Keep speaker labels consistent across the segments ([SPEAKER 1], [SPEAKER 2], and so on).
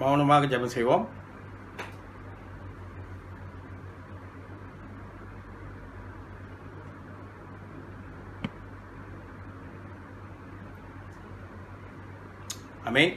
[SPEAKER 1] மௌனமாக ஜெபம் செய்வோம். ஆமென்.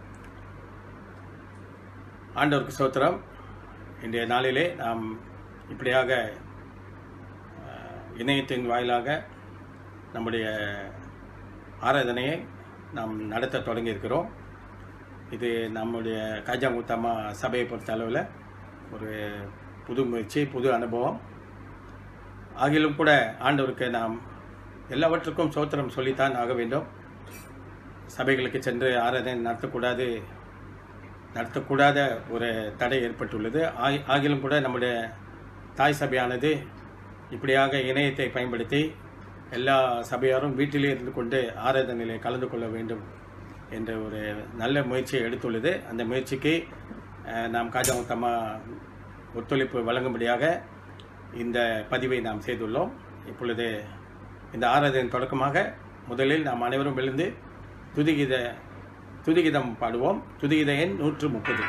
[SPEAKER 1] ஆண்டவருக்கு ஸ்தோத்திரம். இன்றைய நாளிலே நாம் இப்படியாக இணையத்தின் வாயிலாக நம்முடைய ஆராதனையை நாம் நடத்த தொடங்கி இருக்கிறோம். இது நம்முடைய காஜாமுத்தம்மா சபையை பொறுத்த அளவில் ஒரு புது முயற்சி, புது அனுபவம். ஆகிலும் கூட ஆண்டவருக்கு நாம் எல்லாவற்றுக்கும் ஸ்தோத்திரம் சொல்லித்தான் ஆக வேண்டும். சபைகளுக்கு சென்று ஆராதனை நடத்தக்கூடாத ஒரு தடை ஏற்பட்டுள்ளது. ஆகிலும் கூட நம்முடைய தாய் சபையானது இப்படியாக இணையத்தை பயன்படுத்தி எல்லா சபையாரும் வீட்டிலே இருந்து கொண்டு ஆராதனையிலே கலந்து கொள்ள வேண்டும் என்ற ஒரு நல்ல முயற்சியை எடுத்துள்ளது. அந்த முயற்சிக்கு நாம் காஜாமுத்தம்மா ஒத்துழைப்பு வழங்கும்படியாக இந்த பதிவை நாம் செய்துள்ளோம். இப்பொழுது இந்த ஆராதனை தொடக்கமாக முதலில் நாம் அனைவரும் எழுந்து துதிகீதம் பாடுவோம். துதிகீத எண் 130.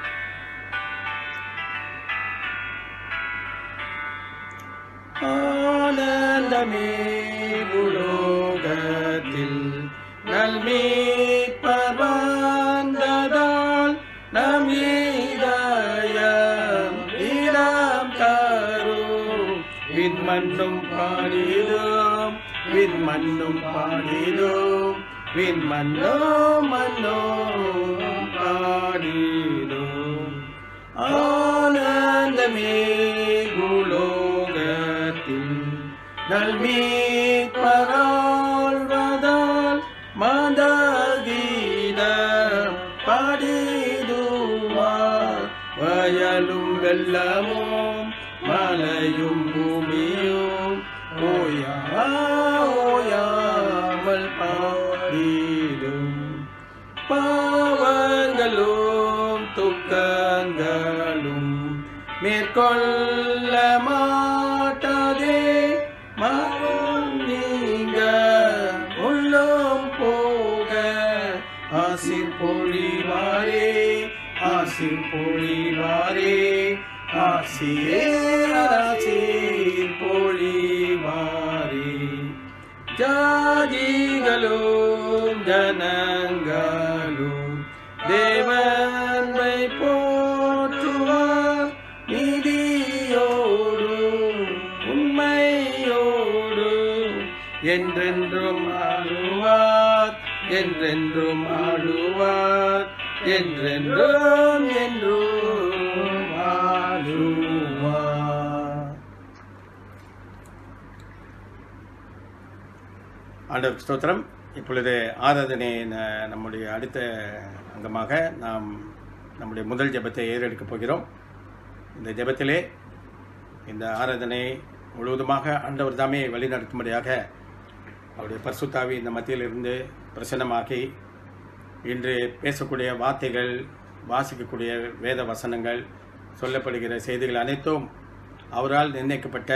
[SPEAKER 1] ஆனந்தமே உலோகத்தில் நல்மீட்பர் வந்ததால் நம் இதயம் இடம் தரும். விண்மண்ணும் பாடிடும், விண்மண்ணும் பாடிடும், விண்மண்ணும் மண்ணும் பாடிடும். ஆனந்தமே உலோகத்தில் நல்மீட்பர் வாழ்வதால் மந்தகீதம் பாடிடுவார். வயலும் வெள்ளமும் மலையும் பூமியும் ஓயாமல் பாடிடும். பாவங்களும் துக்கங்களும் மேற்கொள்ள மாட்டாதே. மனம் நீங்க உள்ளம் போக ஆசீர் பொழிவாரே, ஆசீர் பொழிவாரே, ஆசீர் பொழிவாரே. ஜாதிகளும் ஜனங்களும் தேவனை போற்றுவார். நீதியோடும் உண்மையோடும் என்றென்றும் ஆளுவார், என்றென்றும் ஆளுவார், என்றென்றும் என்றும் ஆளுவார். ஆண்டவருக்கு ஸ்தோத்திரம். இப்பொழுது ஆராதனை நம்முடைய அடுத்த அங்கமாக நாம் நம்முடைய முதல் ஜெபத்தை ஏறெடுக்கப் போகிறோம். இந்த ஜெபத்திலே இந்த ஆராதனை முழுவதுமாக ஆண்டவர் தாமே வழிநடத்தும்படியாக அவருடைய பரிசுத்தாவி இந்த மத்தியிலிருந்து பிரசன்னமாக்கி இன்று பேசக்கூடிய வார்த்தைகள், வாசிக்கக்கூடிய வேத வசனங்கள், சொல்லப்படுகிற செய்திகள் அனைத்தும் அவரால் நிர்ணயிக்கப்பட்ட,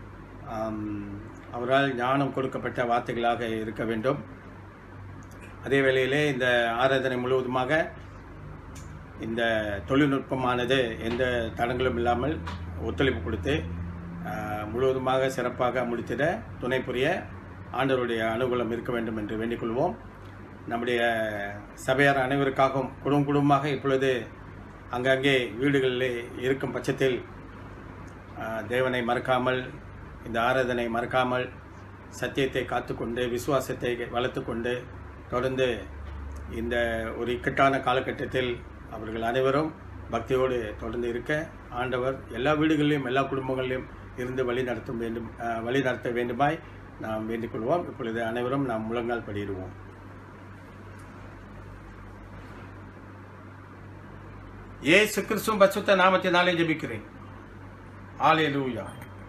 [SPEAKER 1] அவரால் ஞானம் கொடுக்கப்பட்ட வார்த்தைகளாக இருக்க வேண்டும். அதே வேளையிலே இந்த ஆராதனை முழுவதுமாக இந்த தொழில்நுட்பமானது எந்த தடங்களும் இல்லாமல் ஒத்துழைப்பு கொடுத்து முழுவதுமாக சிறப்பாக முடித்திட துணை புரிய ஆண்டவருடைய அனுகூலம் இருக்க வேண்டும் என்று வேண்டிக்கொள்வோம். நம்முடைய சபையார் அனைவருக்காகவும் குடும்பமாக இப்பொழுது அங்கங்கே வீடுகளில் இருக்கும் பட்சத்தில் தேவனை மறக்காமல், இந்த ஆராதனை மறக்காமல், சத்தியத்தை காத்துக்கொண்டு விசுவாசத்தை வளர்த்து கொண்டு தொடர்ந்து இந்த ஒரு இக்கட்டான காலகட்டத்தில் அவர்கள் அனைவரும் பக்தியோடு தொடர்ந்து இருக்க ஆண்டவர் எல்லா வீடுகளிலும் எல்லா குடும்பங்களிலும் இருந்து வழி நடத்த வேண்டுமாய் நாம் வேண்டிக்கொள்வோம். இப்பொழுது அனைவரும் நாம் முழங்கால் படியிடுவோம். இயேசு கிறிஸ்துவின் பரிசுத்த நாமத்தினாலே ஜெபிக்கிறேன். ஹல்லேலூயா.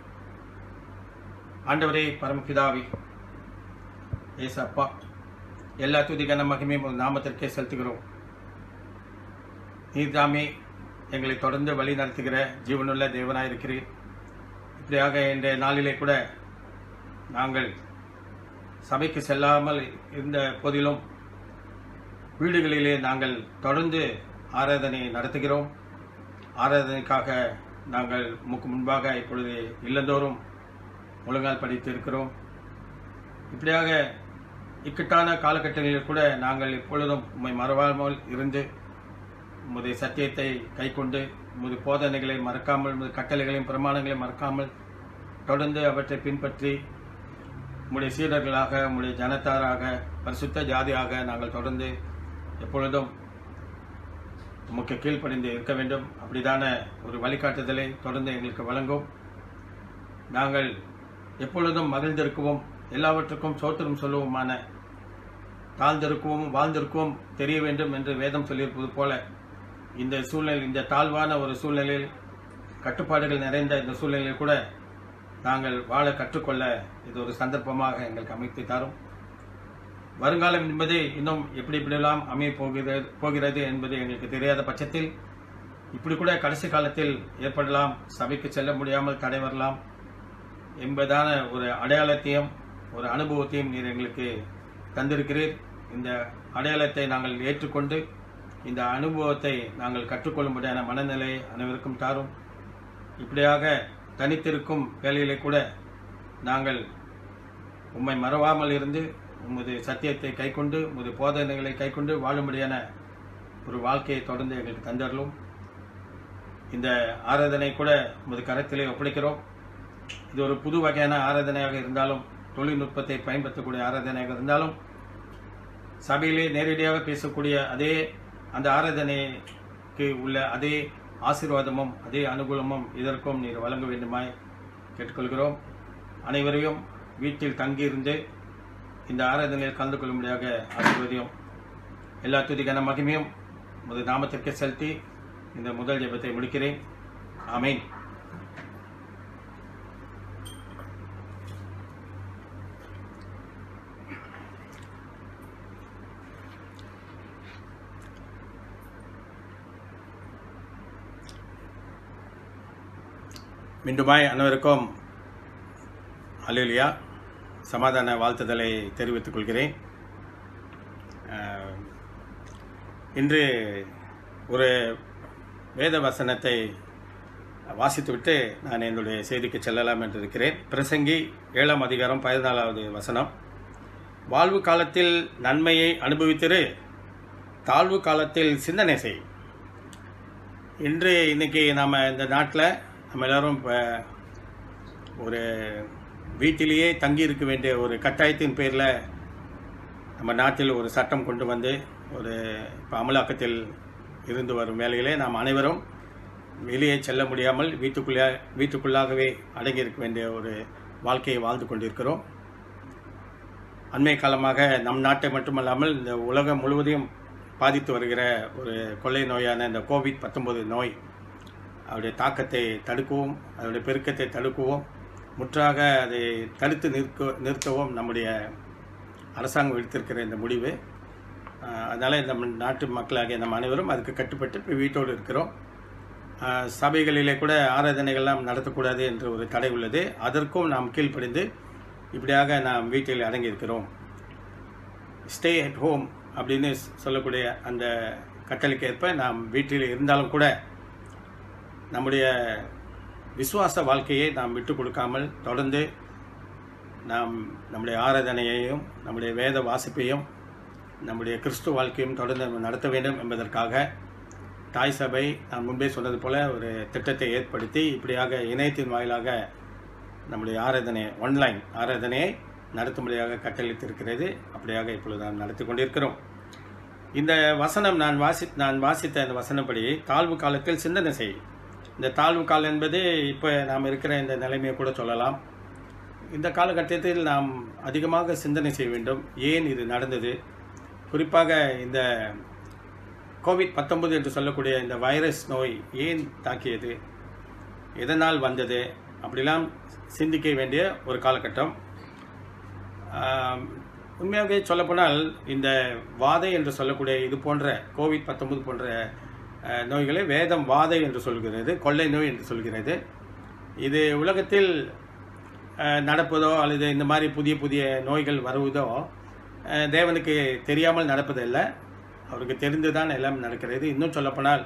[SPEAKER 1] ஆண்டவரே, பரமபிதாவே, ஏசப்பா, எல்லா துதி கன மகிமையும் உங்கள் நாமத்திற்கே செலுத்துகிறோம். நீர்தாமே எங்களை தொடர்ந்து வழி நடத்துகிற ஜீவனுள்ள தேவனாயிருக்கிறீர். இப்படியாக இன்றைய நாளிலே கூட நாங்கள் சபைக்கு செல்லாமல் இருந்த போதிலும் வீடுகளிலே நாங்கள் தொடர்ந்து ஆராதனை நடத்துகிறோம். ஆராதனைக்காக நாங்கள் முன்பாக இப்பொழுது இல்லந்தோறும் முழங்கால் படித்து இருக்கிறோம். இப்படியாக இக்கட்டான காலகட்டங்களில் கூட நாங்கள் எப்பொழுதும் உம்மை மறவாமல் இருந்து உமது சத்தியத்தை கைக்கொண்டு உமது போதனைகளை மறக்காமல், உமது கட்டளைகளையும் பிரமாணங்களையும் மறக்காமல் தொடர்ந்து அவற்றை பின்பற்றி உம்முடைய சீடர்களாக, உம்முடைய ஜனத்தாராக, பரிசுத்த ஜாதியாக நாங்கள் தொடர்ந்து எப்பொழுதும் உமக்கு கீழ்ப்படிந்து இருக்க வேண்டும். அப்படிதான ஒரு வழிகாட்டுதலை தொடர்ந்து எங்களுக்கு வழங்கும். நாங்கள் எப்பொழுதும் மகிழ்ந்திருக்கவும், எல்லாவற்றுக்கும் சோத்திரம் சொல்லுவோமான, தாழ்ந்திருக்கவும் வாழ்ந்திருக்கவும் தெரிய வேண்டும் என்று வேதம் சொல்லியிருப்பது போல இந்த சூழ்நிலை, இந்த தாழ்வான ஒரு சூழ்நிலையில், கட்டுப்பாடுகள் நிறைந்த இந்த சூழ்நிலையில் கூட நாங்கள் வாழ கற்றுக்கொள்ள இது ஒரு சந்தர்ப்பமாக எங்களுக்கு அமைத்து தரும். வருங்காலம் என்பது இன்னும் எப்படியெல்லாம் அமைய போகிறது என்பது எங்களுக்கு தெரியாத பட்சத்தில் இப்படி கூட கடைசி காலத்தில் ஏற்படலாம், சபைக்கு செல்ல முடியாமல் தடை வரலாம் என்பதான ஒரு அடையாளத்தையும் ஒரு அனுபவத்தையும் நீர் எங்களுக்கு தந்திருக்கிறீர். இந்த அடையாளத்தை நாங்கள் ஏற்றுக்கொண்டு இந்த அனுபவத்தை நாங்கள் கற்றுக்கொள்ளும்படியான மனநிலை அனைவருக்கும் தாரும். இப்படியாக தனித்திருக்கும் வேலையிலே கூட நாங்கள் உம்மை மறவாமல் இருந்து உமது சத்தியத்தை கைக்கொண்டு, உமது போதனைகளை கைக்கொண்டு வாழும்படியான ஒரு வாழ்க்கையை தொடர்ந்து எங்களுக்கு தந்தரலும். இந்த ஆராதனை கூட உமது கரத்திலே ஒப்படைக்கிறோம். இது ஒரு புது வகையான ஆராதனையாக இருந்தாலும், தொழில்நுட்பத்தை பயன்படுத்தக்கூடிய ஆராதனையாக இருந்தாலும், சபையிலே நேரடியாக பேசக்கூடிய அதே அந்த ஆராதனைக்கு உள்ள அதே ஆசீர்வாதமும் அதே அனுகூலமும் இதற்கும் நீர் வழங்க வேண்டுமாய் கேட்டுக்கொள்கிறோம். அனைவரையும் வீட்டில் தங்கியிருந்து இந்த ஆராதனையில் கலந்து கொள்ளும்படியாக ஆசீர்வதியும். எல்லா துதிக்கான மகிமையும் உமது நாமத்திற்கு செலுத்தி இந்த முதல் ஜெபத்தை முடிக்கிறேன். ஆமென். மீண்டுமாய் அனைவருக்கும் அல்லேலூயா சமாதான வாழ்த்துதலை தெரிவித்துக் கொள்கிறேன். இன்று ஒரு வேத வசனத்தை வாசித்துவிட்டு நான் என்னுடைய செய்திக்கு செல்லலாம் என்று இருக்கிறேன். பிரசங்கி 7ஆம் அதிகாரம் 14வது வசனம். வாழ்வு காலத்தில் நன்மையை அனுபவித்திரு, தாழ்வு காலத்தில் சிந்தனை செய். இன்னைக்கு நாம் இந்த நாட்டில் நம்ம எல்லாரும் இப்போ ஒரு வீட்டிலேயே தங்கி இருக்க வேண்டிய ஒரு கட்டாயத்தின் பேரில் நம்ம நாட்டில் ஒரு சட்டம் கொண்டு வந்து ஒரு இப்போ அமலாக்கத்தில் இருந்து வரும் வேளையிலே நாம் அனைவரும் வெளியே செல்ல முடியாமல் வீட்டுக்குள்ளாகவே அடங்கியிருக்க வேண்டிய ஒரு வாழ்க்கையை வாழ்ந்து கொண்டிருக்கிறோம். அண்மை காலமாக நம் நாட்டை மட்டுமல்லாமல் இந்த உலகம் முழுவதையும் பாதித்து வருகிற ஒரு கொள்ளை நோயான இந்த COVID-19 நோய், அவருடைய தாக்கத்தை தடுக்கவும், அதனுடைய பெருக்கத்தை தடுக்கவும், முற்றாக அதை தடுத்து நிறுத்தவும் நம்முடைய அரசாங்கம் எடுத்திருக்கிற இந்த முடிவு. அதனால் இந்த நாட்டு மக்களாகிய நம்ம அனைவரும் அதுக்கு கட்டுப்பட்டு இப்போ வீட்டோடு இருக்கிறோம். சபைகளிலே கூட ஆராதனைகள்லாம் நடத்தக்கூடாது என்று ஒரு தடை உள்ளது. அதற்கும் நாம் கீழ்ப்படிந்து இப்படியாக நாம் வீட்டில் அடங்கியிருக்கிறோம். ஸ்டே அட் ஹோம் அப்படின்னு சொல்லக்கூடிய அந்த கட்டளைக்கு ஏற்ப நாம் வீட்டில் இருந்தாலும் கூட நம்முடைய விசுவாச வாழ்க்கையை நாம் விட்டு கொடுக்காமல் தொடர்ந்து நாம் நம்முடைய ஆராதனையையும் நம்முடைய வேத வாசிப்பையும் நம்முடைய கிறிஸ்துவ வாழ்க்கையும் தொடர்ந்து நடத்த வேண்டும் என்பதற்காக தாய் சபை நான் முன்பே சொன்னது போல ஒரு திட்டத்தை ஏற்படுத்தி இப்படியாக இணையத்தின் வாயிலாக நம்முடைய ஆன்லைன் ஆராதனையை நடத்தும்படியாக கட்டளைத்திருக்கிறது. அப்படியாக இப்பொழுது நாம் நடத்தி கொண்டிருக்கிறோம். இந்த வசனம் நான் வாசித்த இந்த வசனப்படி தாழ்வு காலத்தில் சிந்தனை செய். இந்த தாழ்வு காலம் என்பது இப்போ நாம் இருக்கிற இந்த நிலைமையை கூட சொல்லலாம். இந்த காலகட்டத்தில் நாம் அதிகமாக சிந்தனை செய்ய வேண்டும். ஏன் இது நடந்தது? குறிப்பாக இந்த COVID-19 என்று சொல்லக்கூடிய இந்த வைரஸ் நோய் ஏன் தாக்கியது, எதனால் வந்தது, அப்படிலாம் சிந்திக்க வேண்டிய ஒரு காலகட்டம். உண்மையாகவே சொல்லப்போனால் இந்த வாதை என்று சொல்லக்கூடிய இது போன்ற COVID-19 போன்ற நோய்களை வேதம் வாதை என்று சொல்கிறது, கொள்ளை நோய் என்று சொல்கிறது. இது உலகத்தில் நடப்பதோ அல்லது இந்த மாதிரி புதிய புதிய நோய்கள் வருவதோ தேவனுக்கு தெரியாமல் நடப்பதில்லை. அவருக்கு தெரிந்துதான் எல்லாம் நடக்கிறது. இன்னும் சொல்லப்போனால்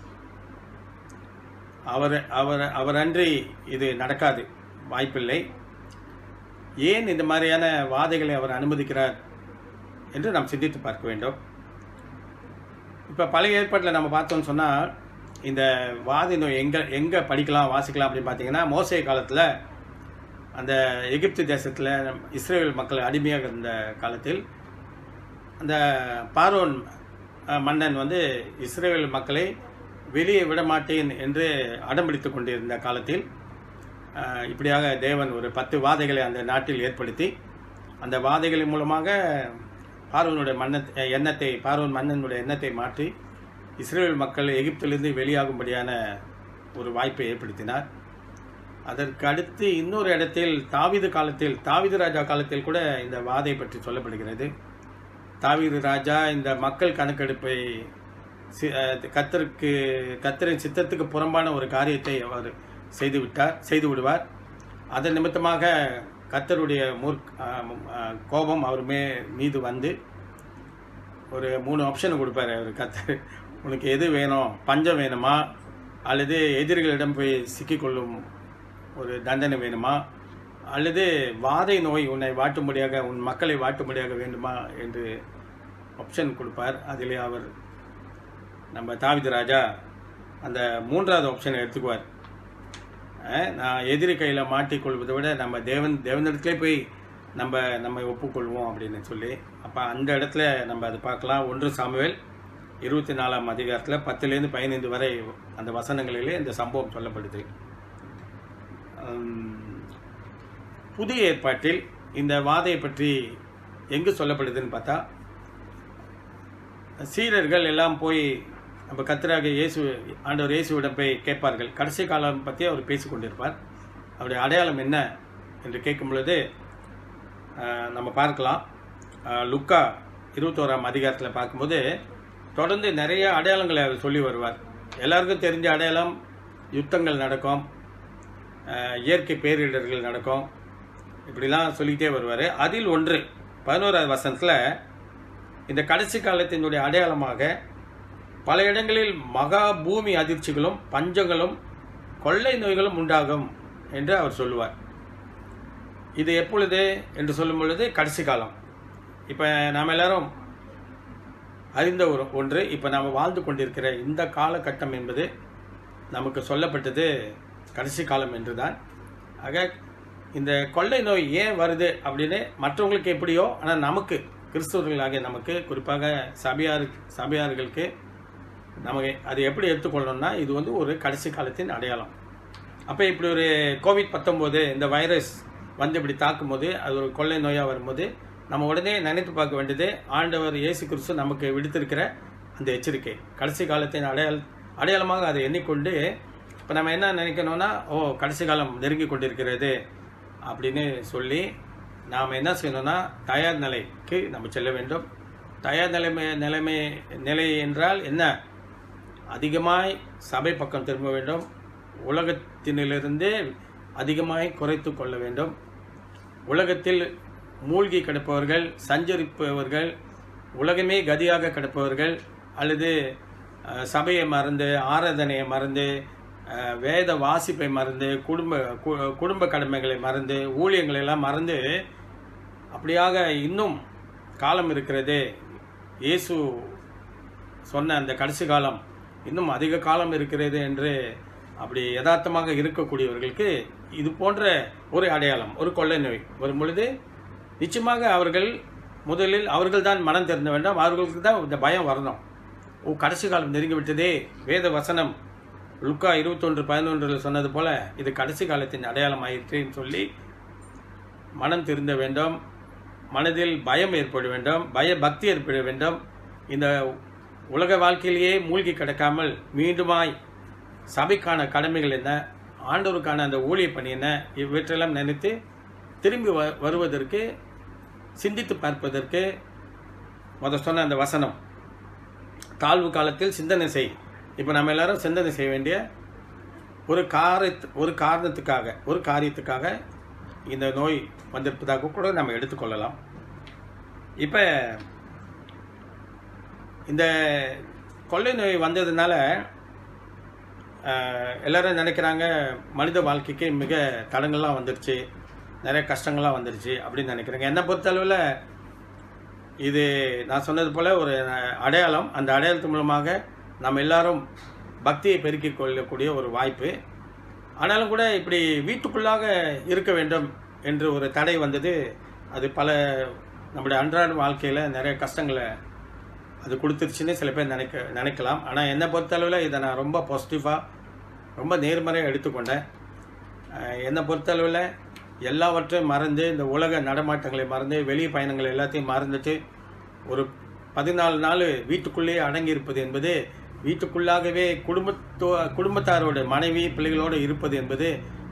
[SPEAKER 1] அவரன்றி இது நடக்காது, வாய்ப்பில்லை. ஏன் இந்த மாதிரியான வாதைகளை அவர் அனுமதிக்கிறார் என்று நாம் சிந்தித்து பார்க்க வேண்டும். இப்போ பழைய ஏற்பாட்டில் நம்ம பார்த்தோம்னு சொன்னால், இந்த வாதை நோய் எங்கே படிக்கலாம் வாசிக்கலாம் அப்படின்னு பார்த்தீங்கன்னா, மோசே காலத்தில் அந்த எகிப்து தேசத்தில் இஸ்ரேல் மக்கள் அடிமையாக இருந்த காலத்தில் அந்த பார்வோன் மன்னன் இஸ்ரேல் மக்களை வெளியே விடமாட்டேன் என்று அடம்பிடித்து கொண்டிருந்த காலத்தில் இப்படியாக தேவன் ஒரு 10 வாதைகளை அந்த நாட்டில் ஏற்படுத்தி, அந்த வாதைகளின் மூலமாக பார்வோன் மன்னனுடைய எண்ணத்தை மாற்றி இஸ்ரேல் மக்கள் எகிப்திலிருந்து வெளியாகும்படியான ஒரு வாய்ப்பை ஏற்படுத்தினார். அதற்கு அடுத்து இன்னொரு இடத்தில் தாவீது ராஜா காலத்தில் கூட இந்த வாதை பற்றி சொல்லப்படுகிறது. தாவீது ராஜா இந்த மக்கள் கணக்கெடுப்பை கர்த்தரின் சித்தத்துக்கு புறம்பான ஒரு காரியத்தை அவர் செய்து விடுவார். அதன் நிமித்தமாக கர்த்தருடைய கோபம் அவர் மீது வந்து ஒரு 3 ஆப்ஷன் கொடுப்பார் அவர். கர்த்தர், உனக்கு எது வேணும்? பஞ்சம் வேணுமா, அல்லது எதிரிகளிடம் போய் சிக்கிக்கொள்ளும் ஒரு தண்டனை வேணுமா, அல்லது வாதை நோய் உன்னை வாட்டும்படியாக, உன் மக்களை வாட்டும்படியாக வேண்டுமா என்று ஆப்ஷன் கொடுப்பார். அதிலே அவர் நம்ம தாவீது ராஜா அந்த 3வது ஆப்ஷனை எடுத்துக்குவார். நான் எதிரி கையில் மாட்டிக்கொள்வதை விட நம்ம தேவனிடத்திலே போய் நம்ம ஒப்புக்கொள்வோம் அப்படின்னு சொல்லி. அப்போ அந்த இடத்துல நம்ம அதை பார்க்கலாம். 1 சாமுவேல் 24ஆம் அதிகாரத்தில் 10லேருந்து 15 வரை அந்த வசனங்களிலே இந்த சம்பவம் சொல்லப்படுது. புதிய ஏற்பாட்டில் இந்த வாதையை பற்றி எங்கு சொல்லப்படுதுன்னு பார்த்தா, சீடர்கள் எல்லாம் போய் நம்ம கர்த்தராகிய ஆண்டவர் இயேசுவிடம் போய் கேட்பார்கள். கடைசி காலம் பற்றி அவர் பேசிக்கொண்டிருப்பார். அவருடைய அடையாளம் என்ன என்று கேட்கும் பொழுது நம்ம பார்க்கலாம். லுக்கா 21ஆம் அதிகாரத்தில் பார்க்கும்போது தொடர்ந்து நிறைய அடையாளங்களை அவர் சொல்லி வருவார். எல்லாருக்கும் தெரிஞ்ச அடையாளம், யுத்தங்கள் நடக்கும், இயற்கை பேரிடர்கள் நடக்கும், இப்படிலாம் சொல்லிக்கிட்டே வருவார். அதில் ஒன்று 11வது வசனத்தில் இந்த கடைசி காலத்தினுடைய அடையாளமாக பல இடங்களில் மகா பூமி அதிர்ச்சிகளும் பஞ்சங்களும் கொள்ளை நோய்களும் உண்டாகும் என்று அவர் சொல்லுவார். இது எப்பொழுது என்று சொல்லும் பொழுது கடைசி காலம். இப்போ நாம் எல்லாரும் அறிந்த ஒன்று, இப்போ நாம் வாழ்ந்து கொண்டிருக்கிற இந்த காலகட்டம் என்பது நமக்கு சொல்லப்பட்டது கடைசி காலம் என்று தான். ஆக இந்த கொள்ளை நோய் ஏன் வருது அப்படின்னு மற்றவங்களுக்கு எப்படியோ, ஆனால் நமக்கு கிறிஸ்தவர்களாகிய நமக்கு, குறிப்பாக சபையார்களுக்கு நமக்கு அது எப்படி எடுத்துக்கொள்ளணும்னா, இது ஒரு கடைசி காலத்தின் அடையாளம். அப்போ இப்படி ஒரு COVID-19 இந்த வைரஸ் இப்படி தாக்கும் போது, அது ஒரு கொள்ளை நோயாக வரும்போது நம்ம உடனே நினைத்து பார்க்க வேண்டியது, ஆண்டவர் இயேசு கிறிஸ்து நமக்கு விடுத்திருக்கிற அந்த எச்சரிக்கை, கடைசி காலத்தின் அடையாளமாக அதை எண்ணிக்கொண்டு இப்போ நம்ம என்ன நினைக்கணும்னா, கடைசி காலம் நெருங்கி கொண்டிருக்கிறது அப்படின்னு சொல்லி நாம் என்ன செய்யணும்னா, தயார் நிலைக்கு நம்ம செல்ல வேண்டும். தயார் நிலை என்றால் என்ன? அதிகமாய் சபை பக்கம் திரும்ப வேண்டும். உலகத்தினிலிருந்து அதிகமாய் குறைத்து கொள்ள வேண்டும். உலகத்தில் மூழ்கி கிடப்பவர்கள், சஞ்சரிப்பவர்கள், உலகமே கதியாக கிடப்பவர்கள், அல்லது சபையை மறந்து, ஆராதனையை மறந்து, வேத வாசிப்பை மறந்து, குடும்ப கடமைகளை மறந்து, ஊழியங்களை எல்லாம் மறந்து, அப்படியாக இன்னும் காலம் இருக்கிறது. இயேசு சொன்ன அந்த கடைசி காலம் இன்னும் அதிக காலம் இருக்கிறது என்று அப்படி யதார்த்தமாக இருக்கக்கூடியவர்களுக்கு இது போன்ற ஒரு அடையாளம், ஒரு கொள்ளை நோய் வரும் பொழுது நிச்சயமாக முதலில் அவர்கள் தான் மனம் திறந்த வேண்டாம். அவர்களுக்கு தான் இந்த பயம் வரணும். கடைசி காலம் நெருங்கி விட்டதே. வேத வசனம் லுக்கா 21:11 சொன்னது போல இது கடைசி காலத்தின் அடையாளம் ஆயிற்றுன்னு சொல்லி மனம் திருந்த வேண்டும். மனதில் பயம் ஏற்பட வேண்டும், பயபக்தி ஏற்பட வேண்டும். இந்த உலக வாழ்க்கையிலேயே மூழ்கி கிடக்காமல் மீண்டுமாய் சபைக்கான கடமைகள் என்ன, ஆண்டவருக்கான அந்த ஊழிய பணி என்ன, இவற்றெல்லாம் நினைத்து திரும்பி வருவதற்கு, சிந்தித்து பார்ப்பதற்கு சொன்ன அந்த வசனம், தாழ்வு காலத்தில் சிந்தனை செய். இப்போ நம்ம எல்லாரும் சிந்தனை செய்ய வேண்டிய ஒரு காரியத்துக்காக இந்த நோய் வந்திருப்பதாக கூட நம்ம எடுத்துக்கொள்ளலாம். இப்போ இந்த கொள்ளை நோய் வந்ததுனால எல்லாரும் நினைக்கிறாங்க மனித வாழ்க்கைக்கு மிக தடங்கள்லாம் வந்துடுச்சு, நிறைய கஷ்டங்கள்லாம் வந்துடுச்சு அப்படின்னு நினைக்கிறாங்க. என்னை பொறுத்தளவில் இது நான் சொன்னது போல் ஒரு அடையாளம். அந்த அடையாளத்து மூலமாக நம்ம எல்லாரும் பக்தியை பெருக்கிக் கொள்ளக்கூடிய ஒரு வாய்ப்பு. ஆனாலும் கூட இப்படி வீட்டுக்குள்ளாக இருக்க வேண்டும் என்று ஒரு தடை வந்தது. அது பல நம்முடைய அன்றாட வாழ்க்கையில் நிறைய கஷ்டங்களை அது கொடுத்துருச்சுன்னு சில பேர் நினைக்கலாம். ஆனால் என்னை பொறுத்தளவில் இதை நான் ரொம்ப பாசிட்டிவாக, ரொம்ப நேர்மறையாக எடுத்துக்கொண்டேன். என்னை பொறுத்தளவில் எல்லாவற்றையும் மறந்து, இந்த உலக நடமாட்டங்களை மறந்து, வெளி பயணங்கள் எல்லாத்தையும் மறந்துட்டு ஒரு 14 நாள் வீட்டுக்குள்ளேயே அடங்கியிருப்பது என்பது, வீட்டுக்குள்ளாகவே குடும்பத்தாரோட மனைவி பிள்ளைகளோடு இருப்பது என்பது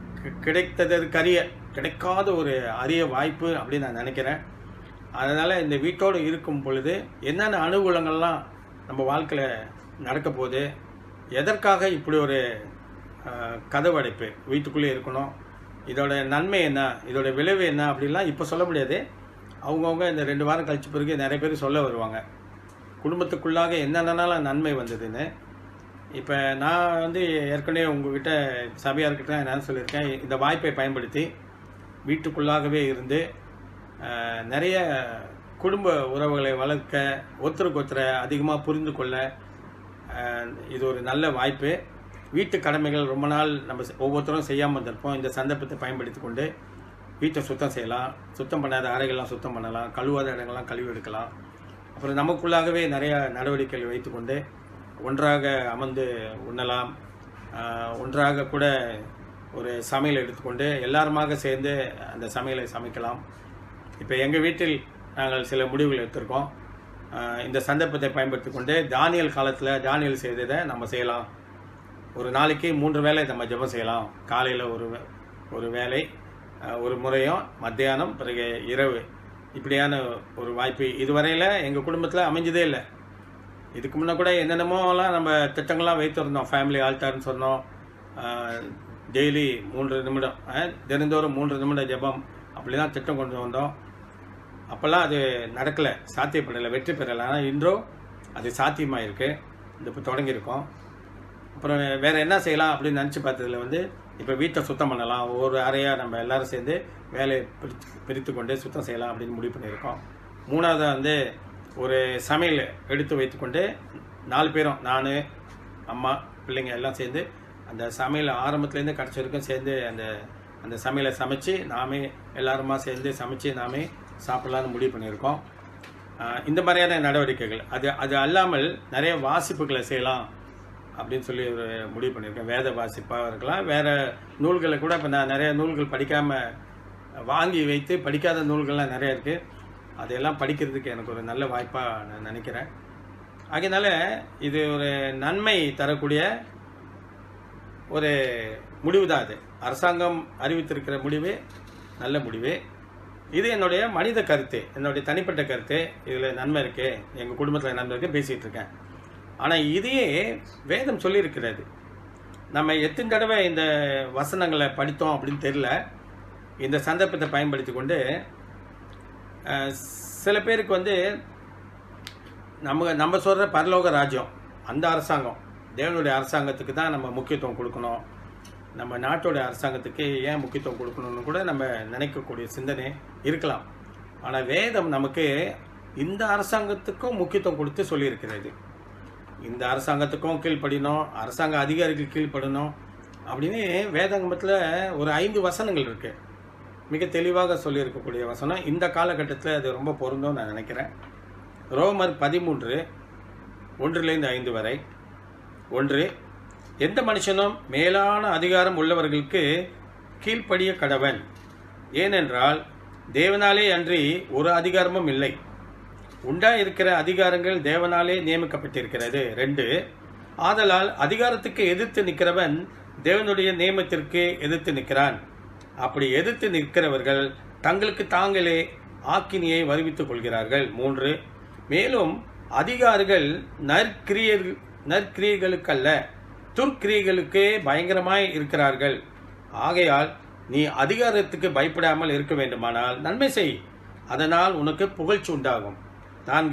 [SPEAKER 1] கிடைக்காத ஒரு அரிய வாய்ப்பு அப்படின்னு நான் நினைக்கிறேன். அதனால் இந்த வீட்டோடு இருக்கும் பொழுது என்னென்ன அனுகூலங்கள்லாம் நம்ம வாழ்க்கையில் நடக்க போகுது, எதற்காக இப்படி ஒரு கதவு அடைப்பு, வீட்டுக்குள்ளே இருக்கணும், இதோட நன்மை என்ன, இதோட விளைவு என்ன அப்படின்லாம் இப்போ சொல்ல முடியாது. அவங்கவுங்க இந்த 2 வாரம் கழிச்ச பிறகு நிறைய பேர் சொல்ல வருவாங்க குடும்பத்துக்குள்ளாக என்னென்னலாம் நன்மை வந்ததுன்னு. இப்போ நான் ஏற்கனவே உங்ககிட்ட சபையாக இருக்கட்டும் என்னன்னு சொல்லியிருக்கேன். இந்த வாய்ப்பை பயன்படுத்தி வீட்டுக்குள்ளாகவே இருந்து நிறைய குடும்ப உறவுகளை வளர்க்க, ஒருத்தருக்கு ஒருத்தரை அதிகமாக புரிந்து கொள்ள இது ஒரு நல்ல வாய்ப்பு. வீட்டு கடமைகள் ரொம்ப நாள் நம்ம ஒவ்வொருத்தரும் செய்யாமல் வந்திருப்போம். இந்த சந்தர்ப்பத்தை பயன்படுத்தி கொண்டு வீட்டை சுத்தம் செய்யலாம், சுத்தம் பண்ணாத அறைகள்லாம் சுத்தம் பண்ணலாம், கழுவாத இடங்கள்லாம் கழுவி எடுக்கலாம். அப்புறம் நமக்குள்ளாகவே நிறையா நடவடிக்கைகள் வைத்துக்கொண்டு ஒன்றாக அமர்ந்து உண்ணலாம், ஒன்றாக கூட ஒரு சமையல் எடுத்துக்கொண்டு எல்லாருமாக சேர்ந்து அந்த சமையலை சமைக்கலாம். இப்போ எங்கள் வீட்டில் நாங்கள் சில முடிவுகள் எடுத்திருக்கோம். இந்த சந்தர்ப்பத்தை பயன்படுத்தி கொண்டு தானியல் காலத்தில் தானியல் செய்ததை நம்ம செய்யலாம். ஒரு நாளைக்கு 3 வேளை நம்ம ஜெபம் செய்யலாம். காலையில் ஒரு வேளை, ஒரு முறையும் மத்தியானம், பிறகு இரவு. இப்படியான ஒரு வாய்ப்பு இதுவரையில் எங்கள் குடும்பத்தில் அமைஞ்சதே இல்லை. இதுக்கு முன்னே கூட என்னென்னமோலாம் நம்ம திட்டங்கள்லாம் வைத்திருந்தோம். ஃபேமிலி ஆல்டார்னு சொன்னோம். டெய்லி 3 நிமிடம், தினந்தோறும் 3 நிமிடம் ஜெபம், அப்படிலாம் திட்டம் கொண்டு வந்தோம். அப்போல்லாம் அது நடக்கலை, சாத்தியப்படலை, வெற்றி பெறலை. ஆனால் இன்றோ அது சாத்தியமாக இருக்குது. இது இப்போ தொடங்கியிருக்கோம். அப்புறம் வேறு என்ன செய்யலாம் அப்படின்னு நினச்சி பார்த்ததில் இப்போ வீட்டை சுத்தம் பண்ணலாம். ஒவ்வொரு அறையாக நம்ம எல்லோரும் சேர்ந்து வேலையை பிரித்து கொண்டு சுத்தம் செய்யலாம் அப்படின்னு முடிவு பண்ணியிருக்கோம். 3வது ஒரு சமையல் எடுத்து வைத்துக்கொண்டு 4 பேரும், நான், அம்மா, பிள்ளைங்க எல்லாம் சேர்ந்து அந்த சமையல் ஆரம்பத்துலேருந்து கடைசி வரைக்கும் சேர்ந்து அந்த சமையலை சமைச்சு நாமே எல்லாருமா சேர்ந்து சமைச்சு நாமே சாப்பிட்லான்னு முடிவு பண்ணியிருக்கோம். இந்த மாதிரியான நடவடிக்கைகள் அது அல்லாமல் நிறைய வாசிப்புகளை செய்யலாம் அப்படின்னு சொல்லி ஒரு முடிவு பண்ணியிருக்கேன். வேத வாசிப்பாக இருக்கலாம், வேறு நூல்களை கூட. இப்போ நான் நிறைய நூல்கள் படிக்காமல் வாங்கி வைத்து படிக்காத நூல்கள்லாம் நிறைய இருக்குது. அதையெல்லாம் படிக்கிறதுக்கு எனக்கு ஒரு நல்ல வாய்ப்பாக நான் நினைக்கிறேன். அதனால இது ஒரு நன்மை தரக்கூடிய ஒரு முடிவு தான். அது அரசாங்கம் அறிவித்திருக்கிற முடிவு நல்ல முடிவு. இது என்னுடைய மனித கருத்து, என்னுடைய தனிப்பட்ட கருத்து. இதில் நன்மை இருக்குது, எங்கள் குடும்பத்தில் நன்மை இருக்குது, பேசிகிட்டு இருக்கேன். ஆனால் இதையே வேதம் சொல்லியிருக்கிறது. நம்ம எத்தனை தடவை இந்த வசனங்களை படித்தோம் அப்படின்னு தெரியல. இந்த சந்தர்ப்பத்தை பயன்படுத்தி கொண்டு சில பேருக்கு நம்ம சொல்கிற பரலோக ராஜ்யம், அந்த அரசாங்கம், தேவனுடைய அரசாங்கத்துக்கு தான் நம்ம முக்கியத்துவம் கொடுக்கணும், நம்ம நாட்டோடைய அரசாங்கத்துக்கு ஏன் முக்கியத்துவம் கொடுக்கணும்னு கூட நம்ம நினைக்கக்கூடிய சிந்தனை இருக்கலாம். ஆனால் வேதம் நமக்கு இந்த அரசாங்கத்துக்கும் முக்கியத்துவம் கொடுத்து சொல்லியிருக்கிறது. இந்த அரசாங்கத்துக்கும் கீழ்ப்படினோம், அரசாங்க அதிகாரிகள் கீழ்ப்படணும் அப்படின்னு வேதாங்கமத்தில் ஒரு 5 வசனங்கள் இருக்குது. மிக தெளிவாக சொல்லியிருக்கக்கூடிய வசனம். இந்த காலகட்டத்தில் அது ரொம்ப பொருந்தும் நான் நினைக்கிறேன். ரோமர் 13, 1-5 வரை. 1, எந்த மனுஷனும் மேலான அதிகாரம் உள்ளவர்களுக்கு கீழ்ப்படிய கடவன், ஏனென்றால் தேவனாலே அன்றி ஒரு அதிகாரமும் இல்லை, உண்டாயிருக்கிற அதிகாரங்கள் தேவனாலே நியமிக்கப்பட்டிருக்கிறது. 2, ஆதலால் அதிகாரத்துக்கு எதிர்த்து நிற்கிறவன் தேவனுடைய நியமத்திற்கு எதிர்த்து நிற்கிறான். அப்படி எதிர்த்து நிற்கிறவர்கள் தங்களுக்கு தாங்களே ஆக்கினியை வருவித்துக் கொள்கிறார்கள். 3, மேலும் அதிகாரிகள் நற்கிரியைகளுக்கல்ல துர்க்கிரியைகளுக்கே பயங்கரமாய் இருக்கிறார்கள். ஆகையால் நீ அதிகாரத்துக்கு பயப்படாமல் இருக்க வேண்டுமானால் நன்மை செய், அதனால் உனக்கு புகழ்ச்சி உண்டாகும். 4,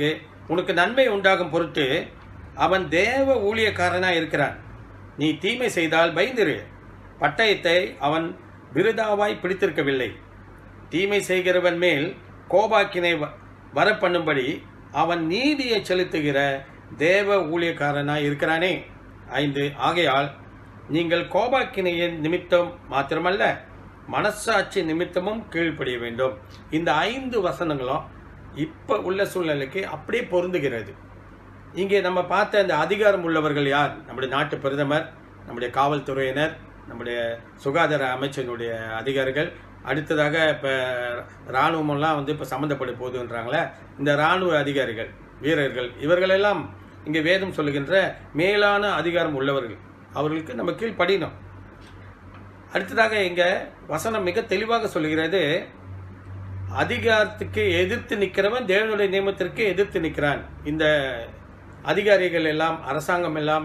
[SPEAKER 1] உனக்கு நன்மை உண்டாகும் பொருட்டு அவன் தேவ ஊழியக்காரனாய் இருக்கிறான். நீ தீமை செய்தால் பயந்திரு. பட்டயத்தை அவன் விருதாவாய் பிடித்திருக்கவில்லை. தீமை செய்கிறவன் மேல் கோபாக்கினை வரப்பண்ணும்படி அவன் நீதியை செலுத்துகிற தேவ ஊழியக்காரனாய் இருக்கிறானே. 5 ஆகையால் நீங்கள் கோபாக்கினையின் நிமித்தம் மாத்திரமல்ல, மனசாட்சி நிமித்தமும் கீழ்ப்படிய வேண்டும். இந்த 5 வசனங்களும் இப்ப உள்ள சூழ்நிலைக்கு அப்படியே பொருந்துகிறது. இங்கே நம்ம பார்த்த அந்த அதிகாரம் உள்ளவர்கள் யார்? நம்முடைய நாட்டு பிரதமர், நம்முடைய காவல்துறையினர், நம்முடைய சுகாதார அமைச்சனுடைய அதிகாரிகள், அடுத்ததாக இப்போ இராணுவமெல்லாம் இப்போ சம்மந்தப்பட போகுதுன்றாங்களே, இந்த இராணுவ அதிகாரிகள், வீரர்கள், இவர்களெல்லாம் இங்கே வேதம் சொல்லுகின்ற மேலான அதிகாரம் உள்ளவர்கள். அவர்களுக்கு நம்ம கீழ்ப்படினோம். அடுத்ததாக இங்கே வசனம் மிக தெளிவாக சொல்லுகிறது, அதிகாரத்துக்கு எதிர்த்து நிற்கிறவன் தேவனுடைய நியமத்திற்கு எதிர்த்து நிற்கிறான். இந்த அதிகாரிகள் எல்லாம், அரசாங்கம் எல்லாம்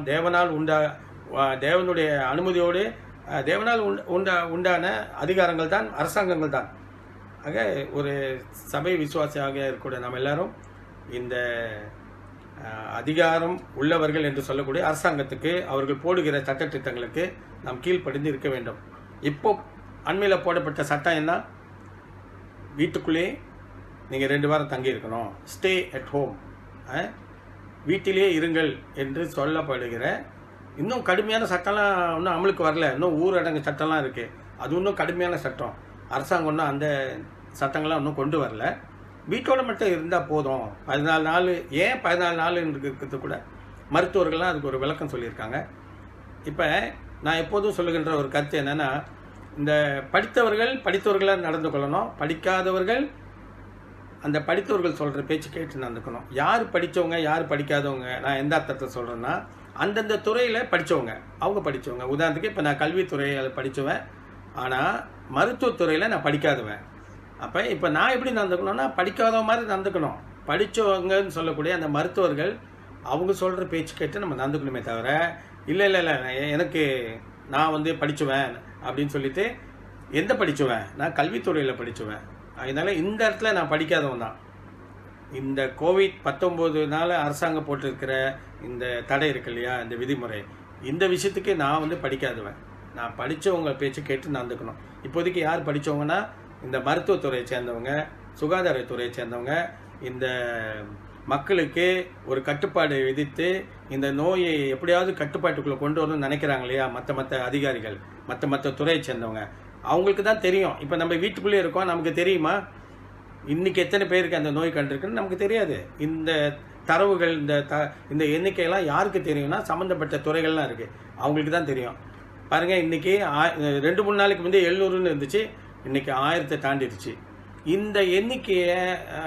[SPEAKER 1] தேவனுடைய அனுமதியோடு தேவனால் உண்டான அதிகாரங்கள் தான், அரசாங்கங்கள் தான். ஆக ஒரு சபை விசுவாசியாக இருக்கக்கூடிய நாம் எல்லாரும் இந்த அதிகாரம் உள்ளவர்கள் என்று சொல்லக்கூடிய அரசாங்கத்துக்கு, அவர்கள் போடுகிற சட்டத்திட்டங்களுக்கு நாம் கீழ்ப்படிந்து இருக்க வேண்டும். இப்போ அண்மையில் போடப்பட்ட சட்டம் என்ன? வீட்டுக்குள்ளே நீங்கள் 2 வாரம் தங்கி இருக்கணும், ஸ்டே அட் ஹோம், வீட்டிலே இருங்கள் என்று சொல்லப்படுகிற இன்னும் கடுமையான சட்டம்லாம் இன்னும் அமலுக்கு வரல. இன்னும் ஊரடங்கு சட்டம்லாம் இருக்குது. அது இன்னும் கடுமையான சட்டம். அரசாங்கம் இன்னும் அந்த சட்டங்கள்லாம் இன்னும் கொண்டு வரல. வீட்டோட மட்டும் இருந்தால் போதும். 14 நாள், ஏன் 14 நாள் இருக்கிறது கூட மருத்துவர்கள்லாம் அதுக்கு ஒரு விளக்கம் சொல்லியிருக்காங்க. இப்போ நான் எப்போதும் சொல்லுகின்ற ஒரு கருத்து என்னென்னா, இந்த படித்தவர்களாக நடந்து கொள்ளணும், படிக்காதவர்கள் அந்த படித்தவர்கள் சொல்கிற பேச்சு கேட்டு நடந்துக்கணும். யார் படித்தவங்க யார் படிக்காதவங்க, நான் எந்த அர்த்தத்தில் சொல்கிறேன்னா, அந்தந்த துறையில் படித்தவங்க, அவங்க படித்தவங்க. உதாரணத்துக்கு இப்போ நான் கல்வித்துறையில் படித்தவன், ஆனால் மருத்துவத்துறையில் நான் படிக்காதவன். அப்போ இப்போ நான் எப்படி நடந்துக்கணும்னா, படிக்காத மாதிரி நடந்துக்கணும். படித்தவங்கன்னு சொல்லக்கூடிய அந்த மருத்துவர்கள் அவங்க சொல்கிற பேச்சு கேட்டு நம்ம நடந்துக்கணுமே தவிர, இல்லை எனக்கு நான் படிச்சுவேன் அப்படின்னு சொல்லிட்டு, எந்த படிச்சுவேன்? நான் கல்வித்துறையில் படிச்சுவேன். அதனால் இந்த இடத்துல நான் படிக்காதவன் தான். இந்த COVID-19 அரசாங்கம் போட்டிருக்கிற இந்த தடை இருக்கு இல்லையா, இந்த விதிமுறை, இந்த விஷயத்துக்கு நான் படிக்காதவன். நான் படித்தவங்க பேச்சு கேட்டு நடந்துக்கணும். இப்போதைக்கு யார் படித்தவங்கன்னா, இந்த மருத்துவத்துறையை சேர்ந்தவங்க, சுகாதாரத்துறையை சேர்ந்தவங்க, இந்த மக்களுக்கு ஒரு கட்டுப்பாடு விதித்து இந்த நோயை எப்படியாவது கட்டுப்பாட்டுக்குள்ளே கொண்டு வரணும்னு நினைக்கிறாங்க இல்லையா, மற்ற அதிகாரிகள், மற்ற துறையை சேர்ந்தவங்க, அவங்களுக்கு தான் தெரியும். இப்போ நம்ம வீட்டுக்குள்ளே இருக்கோம், நமக்கு தெரியுமா இன்னைக்கு எத்தனை பேருக்கு அந்த நோய் கண்டிருக்குன்னு? நமக்கு தெரியாது. இந்த தரவுகள், இந்த எண்ணிக்கையெல்லாம் யாருக்கு தெரியும்னா, சம்மந்தப்பட்ட துறைகள்லாம் இருக்குது, அவங்களுக்கு தான் தெரியும். பாருங்கள், இன்றைக்கி 2-3 நாளைக்கு முந்தைய 700ன்னு இருந்துச்சு, இன்றைக்கி 1000 தாண்டிடுச்சு. இந்த எண்ணிக்கையை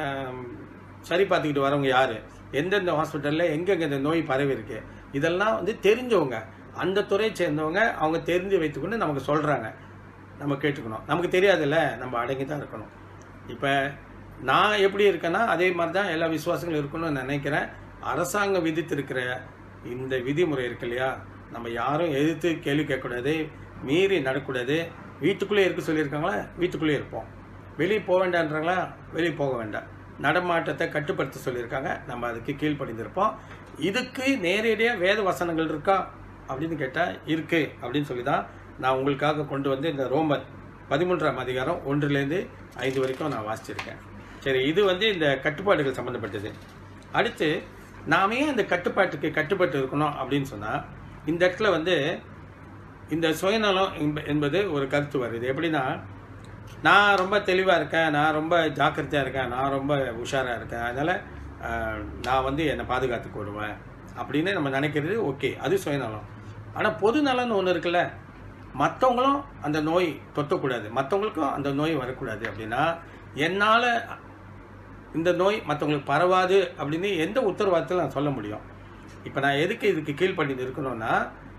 [SPEAKER 1] சரி பார்த்துக்கிட்டு வரவங்க யார்? எந்தெந்த ஹாஸ்பிட்டலில் எங்கெங்கே இந்த நோய் பரவி இருக்கு, இதெல்லாம் தெரிஞ்சவங்க, அந்த துறையை சேர்ந்தவங்க, அவங்க தெரிஞ்சு வைத்துக்கொண்டு நமக்கு சொல்கிறாங்க. நம்ம கேட்டுக்கணும். நமக்கு தெரியாதுல்ல, நம்ம அடங்கி தான் இருக்கணும். இப்போ நான் எப்படி இருக்கேன்னா, அதே மாதிரி தான் எல்லா விசுவாசங்களும் இருக்கணும்னு நினைக்கிறேன். அரசாங்கம் விதித்திருக்கிற இந்த விதிமுறை இருக்கு இல்லையா, நம்ம யாரும் எதிர்த்து கேள்வி கேட்கக்கூடாது, மீறி நடக்கூடாது. வீட்டுக்குள்ளே இருக்க சொல்லியிருக்காங்களா, வீட்டுக்குள்ளே இருப்போம். வெளியே போக வேண்டான்றாங்களா, வெளியே போக வேண்டாம். நடமாட்டத்தை கட்டுப்படுத்த சொல்லியிருக்காங்க, நம்ம அதுக்கு கீழ்ப்படிந்திருப்போம். இதுக்கு நேரடியாக வேத வசனங்கள் இருக்கா அப்படின்னு கேட்டால் இருக்குது அப்படின்னு சொல்லி தான் நான் உங்களுக்காக கொண்டு வந்து இந்த ரோமர் 13ஆம் அதிகாரம் 1லேருந்து 5 வரைக்கும் நான் வாசிச்சிருக்கேன். சரி, இது இந்த கட்டுப்பாடுகள் சம்மந்தப்பட்டது. அடுத்து நாமே அந்த கட்டுப்பாட்டுக்கு கட்டுப்பட்டு இருக்கணும் அப்படின்னு சொன்னால், இந்த இடத்துல இந்த சுயநலம் என்பது ஒரு கருத்து வருது. எப்படின்னா, நான் ரொம்ப தெளிவாக இருக்கேன், நான் ரொம்ப ஜாக்கிரதையாக இருக்கேன், நான் ரொம்ப உஷாராக இருக்கேன், அதனால் நான் என்னை பாதுகாத்துக்கு வருவேன் அப்படின்னு நம்ம நினைக்கிறது ஓகே, அது சுயநலம். ஆனால் பொது நலன்னு ஒன்று இருக்குல்ல, மற்றவங்களும் அந்த நோய் தொற்றக்கூடாது, மற்றவங்களுக்கும் அந்த நோய் வரக்கூடாது. அப்படின்னா என்னால் இந்த நோய் மற்றவங்களுக்கு பரவாது அப்படின்னு எந்த உத்தரவாதத்தில் நான் சொல்ல முடியும்? இப்போ நான் இதுக்கு கீழ்ப்படிந்து இருக்கணும்னா,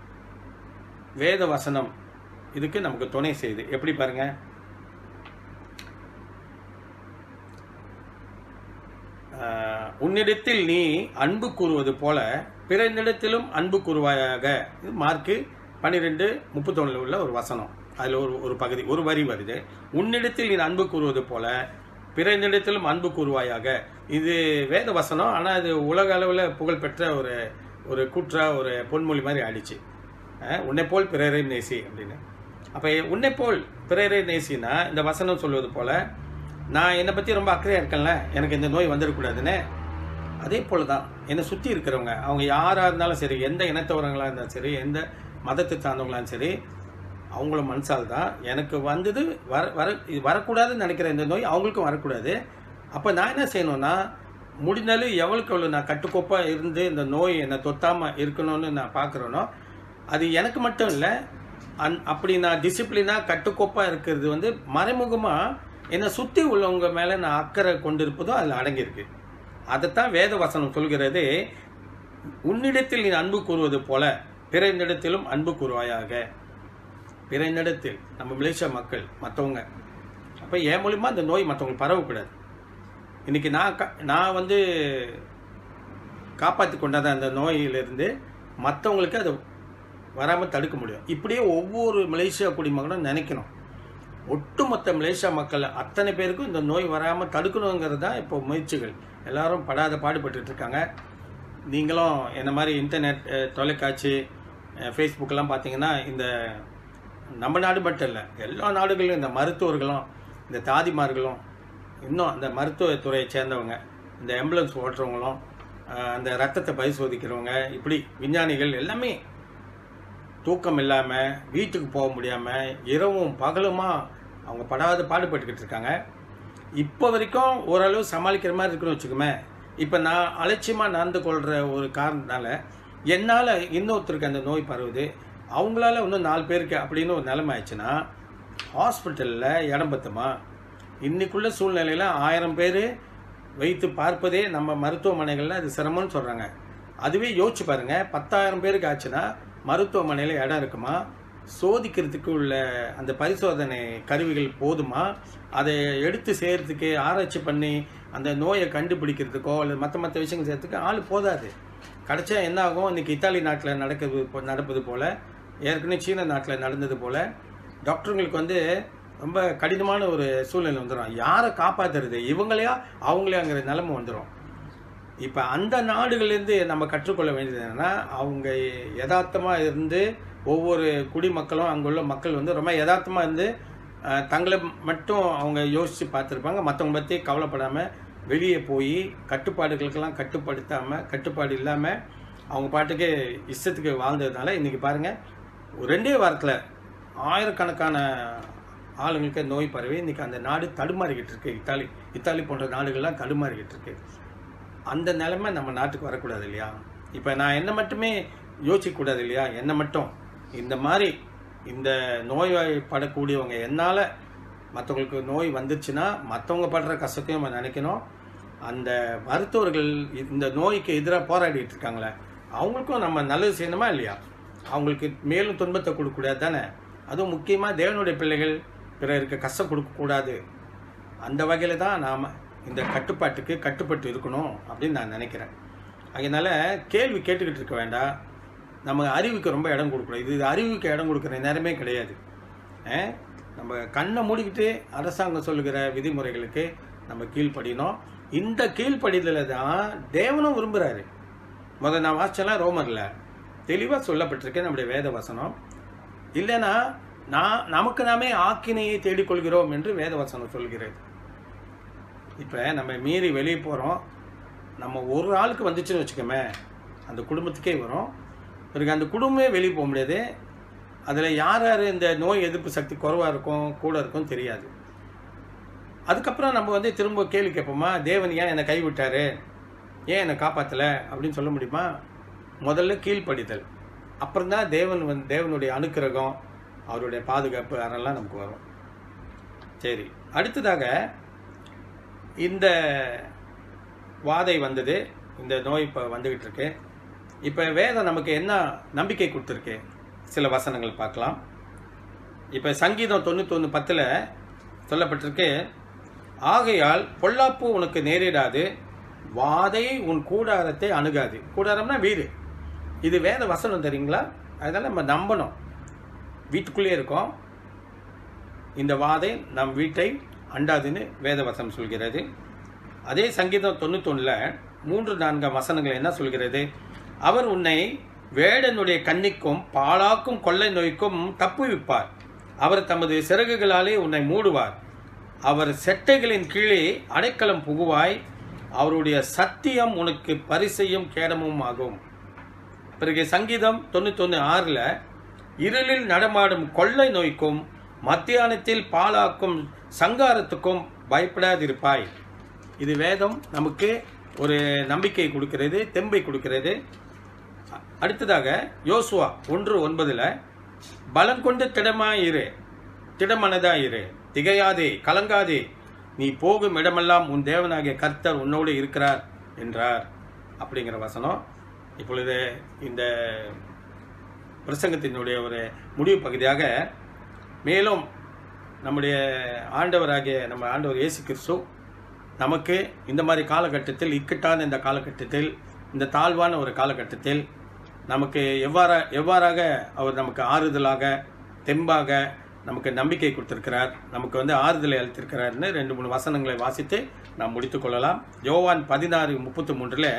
[SPEAKER 1] வேத வசனம் இதுக்கு நமக்கு துணை செய்யுது. எப்படி பாருங்க, உன்னிடத்தில் நீ அன்பு கூறுவது போல பிறனிடத்திலும் அன்பு கூறுவாயாக. இது மார்க்கு 12:31 உள்ள ஒரு வசனம். அதில் ஒரு பகுதி, ஒரு வரி வருது. உன்னிடத்தில் நீ அன்பு கூறுவது போல பிறனிடத்திலும் அன்பு கூறுவாயாக. இது வேத வசனம். ஆனால் அது உலக அளவில் புகழ்பெற்ற ஒரு கூற்றா ஒரு பொன்மொழி மாதிரி ஆயிடுச்சு. உன்னை போல் பிறரை நேசி அப்படின்னு. அப்போ உன்னை போல் பிறரை நேசினா இந்த வசனம் சொல்வது போல நான் என்னை பற்றி ரொம்ப அக்கறையாக இருக்கேன்ல, எனக்கு இந்த நோய் வந்துடக்கூடாதுன்னு. அதே போல தான் என்னை சுற்றி இருக்கிறவங்க, அவங்க யாராக இருந்தாலும் சரி, எந்த இனத்தவரங்களாக இருந்தாலும் சரி, எந்த மதத்தை சார்ந்தவங்களாலும் சரி, அவங்கள மனசால் தான் எனக்கு வந்தது வரக்கூடாதுன்னு நினைக்கிற இந்த நோய் அவங்களுக்கும் வரக்கூடாது. அப்போ நான் என்ன செய்யணும்னா, முடிந்தாலும் எவ்வளோக்கு எவ்வளோ நான் கட்டுக்கோப்பாக இருந்து இந்த நோய் என்னை தொத்தாமல் இருக்கணும்னு நான் பார்க்குறேனோ, அது எனக்கு மட்டும் இல்லை, அப்படி நான் டிசிப்ளினாக கட்டுக்கோப்பாக இருக்கிறது வந்து மறைமுகமாக என்னை சுற்றி உள்ளவங்க மேலே நான் அக்கறை கொண்டு இருப்பதோ அதில் அடங்கியிருக்கு. அதைத்தான் வேத வசனம் சொல்கிறது, உன்னிடத்தில் நீ அன்பு கூறுவது போல பிறனிடத்திலும் அன்பு கூறுவாயாக. பிறனிடத்தில் நம்ம மலேசியா மக்கள் மற்றவங்க, அப்போ என் மூலியமாக இந்த நோய் மற்றவங்களுக்கு பரவக்கூடாது. இன்னைக்கு நான் வந்து காப்பாற்றி கொண்டாதான் அந்த நோயிலிருந்து மற்றவங்களுக்கு அதை வராமல் தடுக்க முடியும். இப்படியே ஒவ்வொரு மலேசியா குடிமகனும் நினைக்கணும். ஒட்டுமொத்த மலேசியா மக்கள் அத்தனை பேருக்கும் இந்த நோய் வராமல் தடுக்கணுங்கிறது தான் இப்போ முயற்சிகள். எல்லாரும் படாத பாடுபட்டு இருக்காங்க. நீங்களும் என்ன மாதிரி இன்டர்நெட், தொலைக்காட்சி, ஃபேஸ்புக்கெல்லாம் பார்த்தீங்கன்னா இந்த நம்ம நாடு மட்டும் இல்லை, எல்லா நாடுகளிலும் இந்த மருத்துவர்களும் இந்த தாதிமார்களும் இன்னும் அந்த மருத்துவத்துறையை சேர்ந்தவங்க, இந்த ஆம்புலன்ஸ் ஓட்டுறவங்களும், அந்த ரத்தத்தை பரிசோதிக்கிறவங்க, இப்படி விஞ்ஞானிகள் எல்லாமே தூக்கம் இல்லாமல் வீட்டுக்கு போக முடியாமல் இரவும் பகலுமா அவங்க படாத பாடுபட்டுக்கிட்டு இருக்காங்க. இப்போ வரைக்கும் ஓரளவு சமாளிக்கிற மாதிரி இருக்குன்னு வச்சுக்கோமே. இப்போ நான் அலட்சியமாக நடந்து கொள்கிற ஒரு காரணத்தினால என்னால் இன்னொருத்தருக்கு அந்த நோய் பரவுது, அவங்களால இன்னும் 4 பேருக்கு அப்படின்னு ஒரு நிலைமை ஆயிடுச்சுன்னா ஹாஸ்பிட்டலில் இடம் பத்துமா? இன்னைக்குள்ள சூழ்நிலையில் 1000 பேர் வைத்து பார்ப்பதே நம்ம மருத்துவமனைகளில் அது சிரமம்னு சொல்கிறாங்க. அதுவே யோசிச்சு பாருங்கள், 10,000 பேருக்கு ஆச்சுன்னா மருத்துவமனையில் இடம் இருக்குமா? சோதிக்கிறதுக்கு உள்ள அந்த பரிசோதனை கருவிகள் போதுமா? அதை எடுத்து செய்கிறதுக்கு ஆராய்ச்சி பண்ணி அந்த நோயை கண்டுபிடிக்கிறதுக்கோ அல்லது மற்ற விஷயங்கள் செய்கிறதுக்கு ஆள் போதாது. கிடைச்சா என்ன ஆகும்? இன்றைக்கி இத்தாலி நாட்டில் நடப்பது போல், ஏற்கனவே சீன நாட்டில் நடந்தது போல் டாக்டருங்களுக்கு வந்து ரொம்ப கடினமான ஒரு சூழ்நிலை வந்துடும். யாரை காப்பாற்றுறது, இவங்களையா அவங்களையாங்கிற நிலைமை வந்துடும். இப்போ அந்த நாடுகள்லேருந்து நம்ம கற்றுக்கொள்ள வேண்டியது என்னென்னா, அவங்க யதார்த்தமாக இருந்து ஒவ்வொரு குடிமக்களும் அங்குள்ள மக்கள் வந்து ரொம்ப யதார்த்தமாக இருந்து தங்களை மட்டும் அவங்க யோசித்து பார்த்துருப்பாங்க. மற்றவங்க பற்றி கவலைப்படாமல் வெளியே போய் கட்டுப்பாடுகளுக்கெல்லாம் கட்டுப்பாடு இல்லாமல் அவங்க பாட்டுக்கு இஷ்டத்துக்கு வாழ்ந்ததுனால இன்றைக்கி பாருங்கள், 2 வாரத்தில் ஆயிரக்கணக்கான ஆளுங்களுக்கு நோய் பரவி இன்றைக்கி அந்த நாடு தடுமாறிக்கிட்டு இருக்கு. இத்தாலி போன்ற நாடுகள்லாம் தடுமாறிக்கிட்டு இருக்கு. அந்த நிலைமை நம்ம நாட்டுக்கு வரக்கூடாது இல்லையா? இப்போ நான் என்ன மட்டுமே யோசிக்கக்கூடாது இல்லையா? என்ன மட்டும் இந்த மாதிரி இந்த நோய்வாய்ப்படக்கூடியவங்க, என்னால் மற்றவங்களுக்கு நோய் வந்துச்சுன்னா மற்றவங்க படுற கஷ்டத்தையும் நம்ம நினைக்கணும். அந்த மருத்துவர்கள் இந்த நோய்க்கு எதிராக போராடிட்டு இருக்காங்களே, அவங்களுக்கும் நம்ம நல்லது செய்யணுமா இல்லையா? அவங்களுக்கு மேலும் துன்பத்தை கொடுக்கக்கூடாது தானே? அதுவும் முக்கியமாக தேவனுடைய பிள்ளைகள் பிறருக்கு கஷ்டம் கொடுக்கக்கூடாது. அந்த வகையில் தான் நாம் இந்த கட்டுப்பாட்டுக்கு கட்டுப்பட்டு இருக்கணும் அப்படின்னு நான் நினைக்கிறேன். அதனால் கேள்வி கேட்டுக்கிட்டு இருக்க வேண்டாம். நம்ம அறிவுக்கு ரொம்ப இடம் கொடுக்கணும். இது அறிவுக்கு இடம் கொடுக்குற நேரமே கிடையாது. நம்ம கண்ணை மூடிக்கிட்டு அரசாங்கம் சொல்லுகிற விதிமுறைகளுக்கு நம்ம கீழ்ப்படினோம். இந்த கீழ்ப்படிதலை தான் தேவனும் விரும்புகிறாரு. முதல்ல நான் வாசிச்செல்லாம் ரோமரில் தெளிவாக சொல்லப்பட்டிருக்கேன் நம்முடைய வேத வசனம். இல்லைன்னா நமக்கு நாமே ஆக்கினையை தேடிக்கொள்கிறோம் என்று வேத வசனம் சொல்கிறது. இப்போ நம்ம மீறி வெளியே போகிறோம், நம்ம ஒரு ஆளுக்கு வந்துச்சுன்னு வச்சுக்கோமே, அந்த குடும்பத்துக்கே வரும். பிறகு அந்த குடும்பமே வெளியே போக முடியாது. அதில் யார் யார் இந்த நோய் எதிர்ப்பு சக்தி குறைவாக இருக்கும் கூட இருக்கும் தெரியாது. அதுக்கப்புறம் நம்ம வந்து திரும்ப கேள்வி கேட்போமா, தேவன் ஏன் என்னை கைவிட்டார், ஏன் என்னை காப்பாற்றலை அப்படின்னு சொல்ல முடியுமா? முதல்ல கீழ்ப்படிதல், அப்புறம்தான் தேவனுடைய அனுக்கிரகம், அவருடைய பாதுகாப்பு அதெல்லாம் நமக்கு வரும். சரி, அடுத்ததாக இந்த வாதை வந்தது, இந்த நோய் இப்போ வந்துக்கிட்டு இருக்கு. இப்போ வேதம் நமக்கு என்ன நம்பிக்கை கொடுத்துருக்கு? சில வசனங்கள் பார்க்கலாம். இப்போ சங்கீதம் 91:10 சொல்லப்பட்டிருக்கு, ஆகையால் பொல்லாப்பு உனக்கு நேரிடாது, வாதை உன் கூடாரத்தை அணுகாது. கூடாரம்னா வீடு. இது வேத வசனம் தெரியுங்களா? அதனால் நம்ம நம்பணும். வீட்டுக்குள்ளே இருக்கோம், இந்த வாதை நம் வீட்டை அண்டாதுன்னு வேத வசனம் சொல்கிறது. அதே சங்கீதம் 91ல் 3-4 வசனங்கள் என்ன சொல்கிறது? அவர் உன்னை வேடனுடைய கண்ணிக்கும் பாழாக்கும் கொள்ளை நோய்க்கும் தப்புவிப்பார். அவர் தமது சிறகுகளாலே உன்னை மூடுவார். அவர் செட்டைகளின் கீழே அடைக்கலம் புகுவாய். அவருடைய சத்தியம் உனக்கு பரிசையும் கேடமும் ஆகும். பிறகு சங்கீதம் 91:6 இருளில் நடமாடும் கொள்ளை நோய்க்கும் மத்தியானத்தில் பாழாக்கும் சங்காரத்துக்கும் பயப்படாதிருப்பாய். இது வேதம் நமக்கு ஒரு நம்பிக்கை கொடுக்கிறது, தெம்பை கொடுக்கிறது. அடுத்ததாக யோசுவா 1:9 பலம் கொண்டு திடமனதாயிரு, திகையாதே, கலங்காதே, நீ போகும் இடமெல்லாம் உன் தேவனாகிய கர்த்தர் உன்னோடு இருக்கிறார் என்றார் அப்படிங்கிற வசனம். இப்பொழுது இந்த பிரசங்கத்தினுடைய ஒரு முடிவு பகுதியாக மேலும் நம்முடைய நம்ம ஆண்டவர் இயேசு கிறிஸ்து நமக்கு இந்த மாதிரி காலகட்டத்தில், இக்கட்டான இந்த காலகட்டத்தில், இந்த தாழ்வான ஒரு காலகட்டத்தில் நமக்கு எவ்வாறாக அவர் நமக்கு ஆறுதலாக, தெம்பாக நமக்கு நம்பிக்கை கொடுத்திருக்கிறார், நமக்கு ஆறுதலை அளித்திருக்கிறார்னு 2-3 வசனங்களை வாசித்து நாம் முடித்துக் கொள்ளலாம். யோவான் 16:33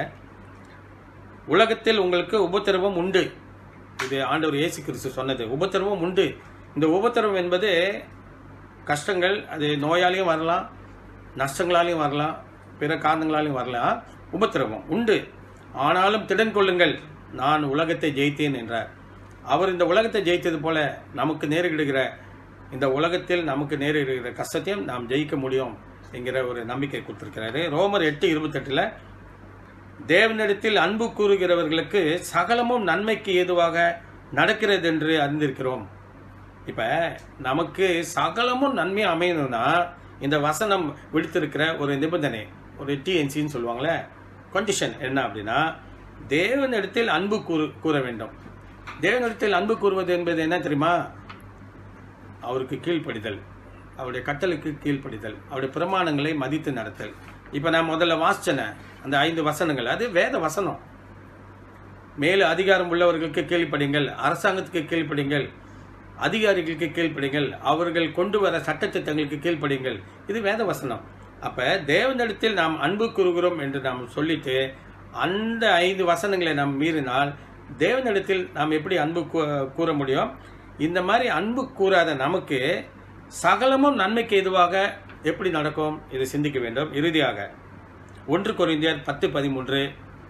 [SPEAKER 1] உலகத்தில் உங்களுக்கு உபத்திரவம் உண்டு. இது ஆண்டவர் இயேசு கிறிஸ்து சொன்னது. உபத்திரவம் உண்டு. இந்த உபத்திரவம் என்பது கஷ்டங்கள், அது நோயாலையும் வரலாம், நஷ்டங்களாலையும் வரலாம், பிற காரணங்களாலையும் வரலாம். உபத்திரவம் உண்டு, ஆனாலும் திடன் கொள்ளுங்கள், நான் உலகத்தை ஜெயித்தேன் என்றார். அவர் இந்த உலகத்தை ஜெயித்தது போல நமக்கு நேரிடுகிற இந்த உலகத்தில் நமக்கு நேரிடுகிற கஷ்டத்தையும் நாம் ஜெயிக்க முடியும் என்கிற ஒரு நம்பிக்கை கொடுத்திருக்கிறாரு. ரோமர் 8:28 தேவனிடத்தில் அன்பு கூறுகிறவர்களுக்கு சகலமும் நன்மைக்கு ஏதுவாக நடக்கிறது என்று அறிந்திருக்கிறோம். இப்ப நமக்கு சகலமும் நன்மை அமையணும்னா இந்த வசனம் விடுத்திருக்கிற ஒரு நிபந்தனை, ஒரு டிஎன்சின்னு சொல்லுவாங்களே, கண்டிஷன் என்ன அப்படின்னா, தேவனிடத்தில் அன்பு கூற வேண்டும். தேவனிடத்தில் அன்பு கூறுவது என்பது என்ன தெரியுமா? அவருக்கு கீழ்ப்படிதல், அவருடைய கட்டளைக்கு கீழ்ப்படிதல், அவருடைய பிரமாணங்களை மதித்து நடத்தல். இப்போ நான் முதல்ல வாசிச்சேன அந்த 5 வசனங்கள், அது வேத வசனம். மேலும் அதிகாரம் உள்ளவர்களுக்கு கீழ்ப்படிங்கள், அரசாங்கத்துக்கு கீழ்ப்படிங்கள், அதிகாரிகளுக்கு கீழ்ப்படிங்கள், அவர்கள் கொண்டு வர சட்டத்திட்டங்களுக்கு கீழ்ப்படிங்கள். இது வேத வசனம். அப்ப தேவனிடத்தில் நாம் அன்பு கூறுகிறோம் என்று நாம் சொல்லிட்டு அந்த 5 வசனங்களை நாம் மீறினால் தேவனிடத்தில் நாம் எப்படி அன்பு கூற முடியும்? இந்த மாதிரி அன்பு கூறாத நமக்கு சகலமும் நன்மைக்கு எதுவாக எப்படி நடக்கும்? இதை சிந்திக்க வேண்டும். இறுதியாக 1 கொரிந்தியர் 10:13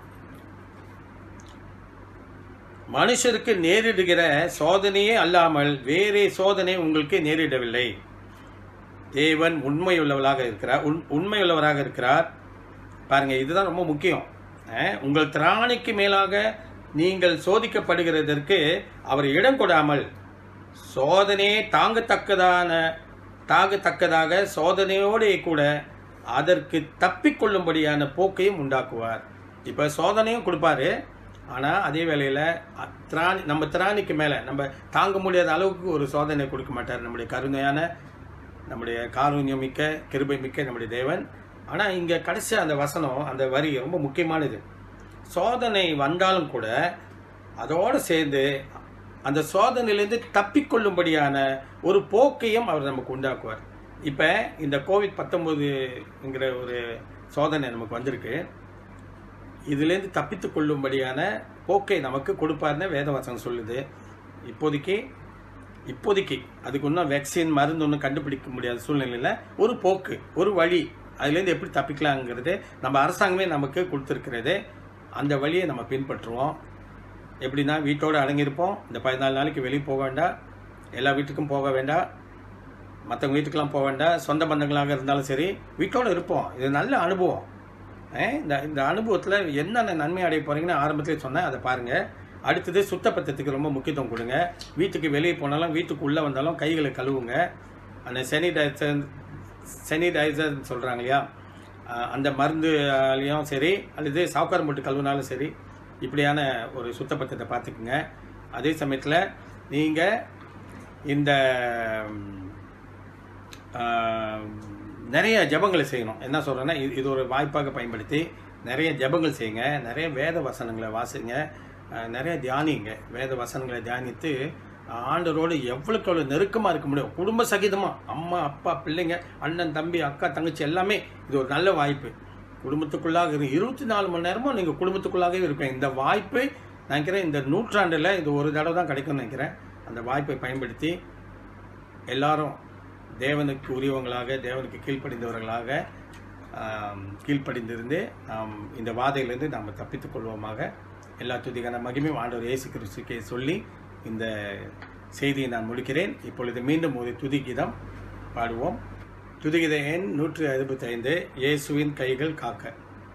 [SPEAKER 1] மனுஷருக்கு நேரிடுகிற சோதனையே அல்லாமல் வேறே சோதனை உங்களுக்கு நேரிடவில்லை. தேவன் உண்மையுள்ளவராக இருக்கிறார். பாருங்க, இதுதான் ரொம்ப முக்கியம். உங்கள் திராணிக்கு மேலாக நீங்கள் சோதிக்கப்படுகிறதற்கு அவர் இடம் கொடாமல் சோதனையை தாங்கத்தக்கதாக சோதனையோடு கூட அதற்கு தப்பிக்கொள்ளும்படியான போக்கையும் உண்டாக்குவார். இப்ப சோதனையும் கொடுப்பாரு, ஆனா அதே வேளையில நம்ம திராணிக்கு மேல நம்ம தாங்க முடியாத அளவுக்கு ஒரு சோதனை கொடுக்க மாட்டார். நம்முடைய கருணையான, நம்முடைய காருண்யம் மிக்க, கிருபை மிக்க நம்முடைய தேவன். ஆனா இங்க கடைசி அந்த வசனம், அந்த வரி ரொம்ப முக்கியமானது. சோதனை வந்தாலும் கூட அதோடு சேர்ந்து அந்த சோதனையிலிருந்து தப்பிக்கொள்ளும்படியான ஒரு போக்கையும் அவர் நமக்கு உண்டாக்குவார். இப்ப இந்த COVID-19 ஒரு சோதனை நமக்கு வந்திருக்கு. இதுலேருந்து தப்பித்து கொள்ளும்படியான போக்கை நமக்கு கொடுப்பார்னு வேதவசனம் சொல்லுது. இப்போதைக்கு அதுக்கு இன்னும் வேக்சின், மருந்து ஒன்றும் கண்டுபிடிக்க முடியாத சூழ்நிலையில் ஒரு போக்கு, ஒரு வழி, அதுலேருந்து எப்படி தப்பிக்கலாங்கிறது நம்ம அரசாங்கமே நமக்கு கொடுத்துருக்கிறது. அந்த வழியை நம்ம பின்பற்றுவோம். எப்படின்னா, வீட்டோடு அடங்கியிருப்போம். இந்த 14 நாளைக்கு வெளியே போக வேண்டாம், எல்லா வீட்டுக்கும் போக வேண்டாம், மற்றவங்க வீட்டுக்கெல்லாம் போக வேண்டாம், சொந்த பந்தங்களாக இருந்தாலும் சரி வீட்டோடு இருப்போம். இது நல்ல அனுபவம். இந்த அனுபவத்தில் என்னென்ன நன்மை அடைய போகிறீங்கன்னு ஆரம்பத்தில் சொன்னேன், அதை பாருங்கள். அடுத்தது சுத்தப்பத்தத்துக்கு ரொம்ப முக்கியத்துவம் கொடுங்க. வீட்டுக்கு வெளியே போனாலும் வீட்டுக்கு உள்ளே வந்தாலும் கைகளை கழுவுங்க. அந்த சானிடைசர் சொல்கிறாங்க இல்லையா, அந்த மருந்துலையும் சரி அல்லது சாவுக்காரம் போட்டு கழுவுனாலும் சரி, இப்படியான ஒரு சுத்தப்பத்தத்தை பார்த்துக்குங்க. அதே சமயத்தில் நீங்கள் இந்த நிறைய ஜபங்களை செய்யணும். என்ன சொல்கிறேன்னா, இது ஒரு வாய்ப்பாக பயன்படுத்தி நிறைய ஜபங்கள் செய்யுங்க, நிறைய வேத வசனங்களை வாசிங்க, நிறைய தியானிங்க. வேத வசனங்களை தியானித்து ஆண்டவரோடு எவ்வளோ நெருக்கமாக இருக்க முடியும், குடும்ப சகிதமாக, அம்மா அப்பா பிள்ளைங்க அண்ணன் தம்பி அக்கா தங்கச்சி எல்லாமே. இது ஒரு நல்ல வாய்ப்பு. குடும்பத்துக்குள்ளாக 24 மணி நேரமும் நீங்கள் குடும்பத்துக்குள்ளாகவே இருப்பேன். இந்த வாய்ப்பு நினைக்கிறேன் இந்த நூற்றாண்டில் இது ஒரு தடவை தான் கிடைக்கும்னு நினைக்கிறேன். அந்த வாய்ப்பை பயன்படுத்தி எல்லாரும் தேவனுக்கு உரியவங்களாக, தேவனுக்கு கீழ்ப்படிந்தவர்களாக கீழ்ப்படிந்திருந்து நாம் இந்த வாதையிலிருந்து நாம் தப்பித்துக் கொள்வோமாக. எல்லா துதிக்கான மகிமையும் ஆண்டவர் இயேசு கிறிஸ்துக்கே சொல்லி இந்த செய்தியை நான் முடிக்கிறேன். இப்பொழுது மீண்டும் ஒரு துதிகீதம் பாடுவோம். துதிகீத எண் 165, இயேசுவின் கைகள் காக்க.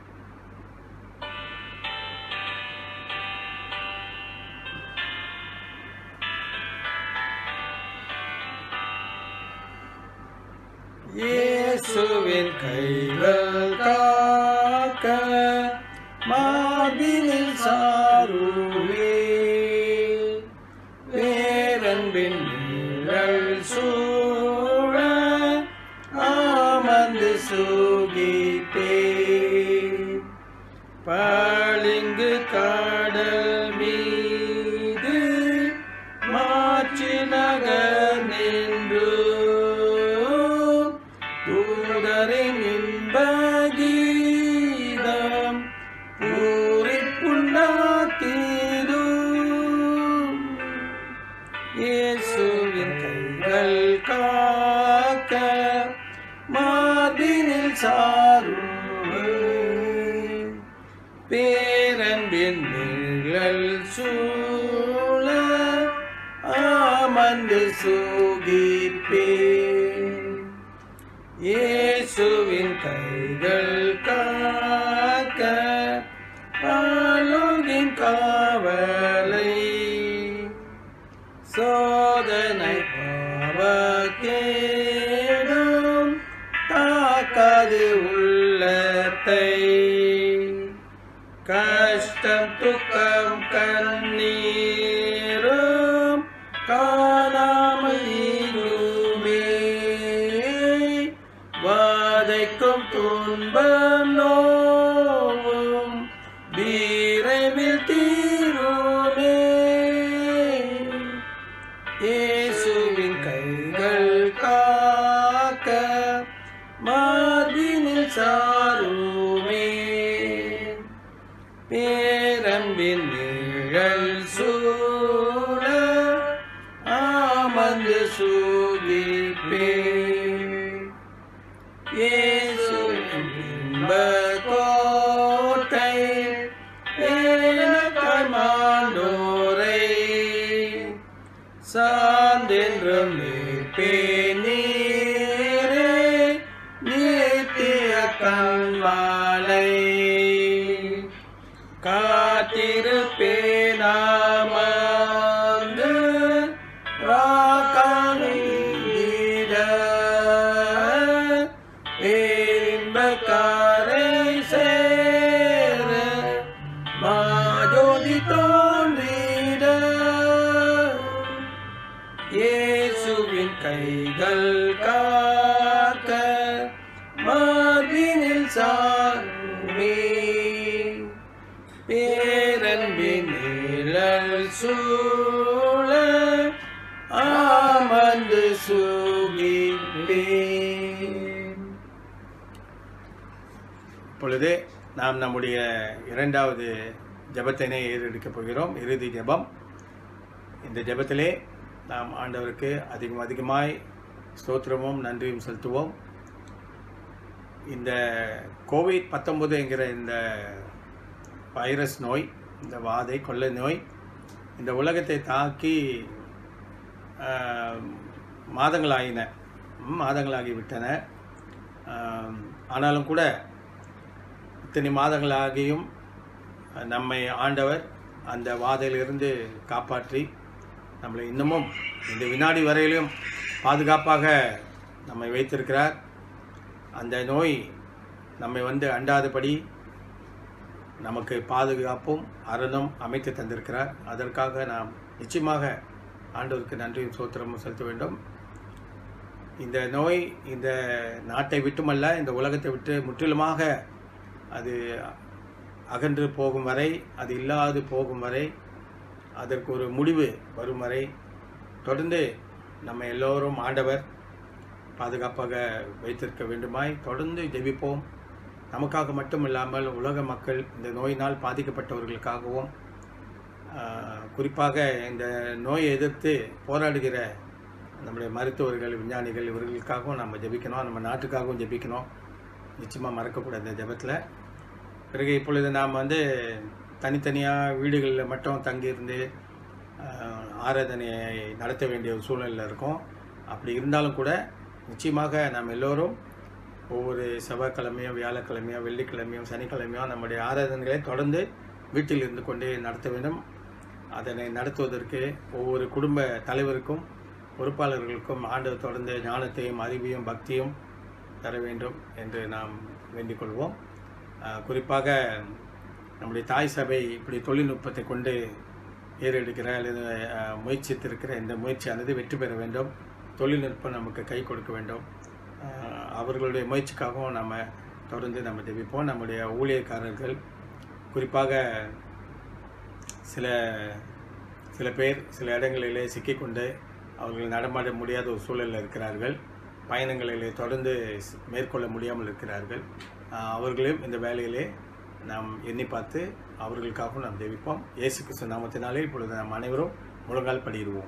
[SPEAKER 1] இயேசுவின் கைகள் காக்க மார்பினில் சாருவே, பேரன்பின் நிழல் சூழ ஆமந்து சுகிப்பே, பளிங்கு கடல் மீது மாற்றி நகர் நின்று தூதரின் இன்ப கீதம் பூரிப்புண்டாக்கிடும். இயேசுவின் கைகள் காக்க மார்பினில் சாருவே, பேரன்பின் நிழல் சூழ ஆமந்து சுகிப்பே, இயேசுவின் கைகள் காக்க பாலோகின் காவலை, சோதனை பாவக்கேடும் தாக்காது உள்ளத்தை, கஷ்டம் துக்கம் கண்ணீரும் காணாமல் நீங்குமே, வாதைக்கும் துன்பம் நோவும் விரைவில் தீருமே, இயேசுவின் கைகள் காக்க மார்பினில் சாருமே, பேரன்பின் நிழல் சூழ ஆமந்து சுகிப்பே, இயேசுவின் இன்ப கோட்டை எனக்காய் மாண்டோரை, சார்ந்தென்றும் நீரே நித்திய கண்மாலை, காத்திருப்பேனாமந்து ராக்கானிட, பேரின்பக்காரை சேர மாஜோதி தோன்றிட, இயேசுவின் கைகள் காக்க மார்பினில் சாருமே, பேரன்பின் நிழல் சூழ ஆமந்து சுகிப்பே. இப்பொழுது நாம் நம்முடைய இரண்டாவது ஜெபத்தினை ஏறெடுக்கப் போகிறோம், இறுதி ஜெபம். இந்த ஜெபத்திலே நாம் ஆண்டவருக்கு அதிகமாய் ஸ்தோத்திரமும் நன்றியும் செலுத்துவோம். இந்த கோவிட்-19 என்கிற இந்த வைரஸ் நோய், இந்த வாதை கொள்ளை நோய் இந்த உலகத்தை தாக்கி மாதங்களாகிவிட்டன. ஆனாலும் கூட இத்தனை மாதங்களாகியும் நம்மை ஆண்டவர் அந்த வாதையிலிருந்து காப்பாற்றி நம்மளை இன்னமும் இந்த வினாடி வரையிலும் பாதுகாப்பாக நம்மை வைத்திருக்கிறார். அந்த நோய் நம்மை அண்டாதபடி நமக்கு பாதுகாப்பும் அரணும் அமைத்து தந்திருக்கிறார். அதற்காக நாம் நிச்சயமாக ஆண்டவருக்கு நன்றியும் ஸ்தோத்திரமும் செலுத்த வேண்டும். இந்த நோய் இந்த நாட்டை விட்டுமல்ல, இந்த உலகத்தை விட்டு முற்றிலுமாக அது அகன்று போகும் வரை, அது இல்லாது போகும் வரை, அதற்கு ஒரு முடிவு வரும் வரை தொடர்ந்து நம்ம எல்லோரும் ஆண்டவர் பாதுகாப்பாக வைத்திருக்க வேண்டுமாய் தொடர்ந்து ஜெபிப்போம். நமக்காக மட்டும் இல்லாமல் உலக மக்கள் இந்த நோயினால் பாதிக்கப்பட்டவர்களுக்காகவும் குறிப்பாக இந்த நோயை எதிர்த்து போராடுகிற நம்முடைய மருத்துவர்கள், விஞ்ஞானிகள் இவர்களுக்காகவும் நம்ம ஜெபிக்கணும். நம்ம நாட்டுக்காகவும் ஜெபிக்கணும். நிச்சயமாக மறக்கக்கூடாது இந்த ஜெபத்தில். பிறகு இப்பொழுது நாம் தனித்தனியாக வீடுகளில் மட்டும் தங்கியிருந்து ஆராதனையை நடத்த வேண்டிய ஒரு சூழ்நிலையில் இருக்கோம். அப்படி இருந்தாலும் கூட நிச்சயமாக நாம் எல்லோரும் ஒவ்வொரு செவ்வாய்க்கிழமையோ, வியாழக்கிழமையோ, வெள்ளிக்கிழமையோ, சனிக்கிழமையோ நம்முடைய ஆராதனைகளை தொடர்ந்து வீட்டில் இருந்து கொண்டே நடத்த வேண்டும். அதனை நடத்துவதற்கு ஒவ்வொரு குடும்ப தலைவருக்கும் பொறுப்பாளர்களுக்கும் ஆண்டவர் தொடர்ந்து ஞானத்தையும் அறிவையும் பக்தியும் தர வேண்டும் என்று நாம் வேண்டிக் கொள்வோம். குறிப்பாக நம்முடைய தாய் சபை இப்படி தொழில்நுட்பத்தை கொண்டு ஏறெடுக்கிற அல்லது முயற்சித்திருக்கிற இந்த முயற்சியானது வெற்றி பெற வேண்டும். தொழில்நுட்பம் நமக்கு கை கொடுக்க வேண்டும். அவர்களுடைய முயற்சிக்காகவும் நம்ம தொடர்ந்து நம்ம ஜெபிப்போம். நம்முடைய ஊழியக்காரர்கள் குறிப்பாக சில பேர் சில இடங்களிலே சிக்கிக்கொண்டு அவர்கள் நடமாட முடியாத ஒரு சூழலில் இருக்கிறார்கள். பயணங்களிலே தொடர்ந்து மேற்கொள்ள முடியாமல் இருக்கிறார்கள். அவர்களையும் இந்த வேலையிலே நாம் எண்ணி பார்த்து அவர்களுக்காகவும் நாம் ஜெபிப்போம். இயேசு கிறிஸ்து நாமத்தினாலே இப்பொழுது நாம் அனைவரும் முழங்கால் படியிடுவோம்.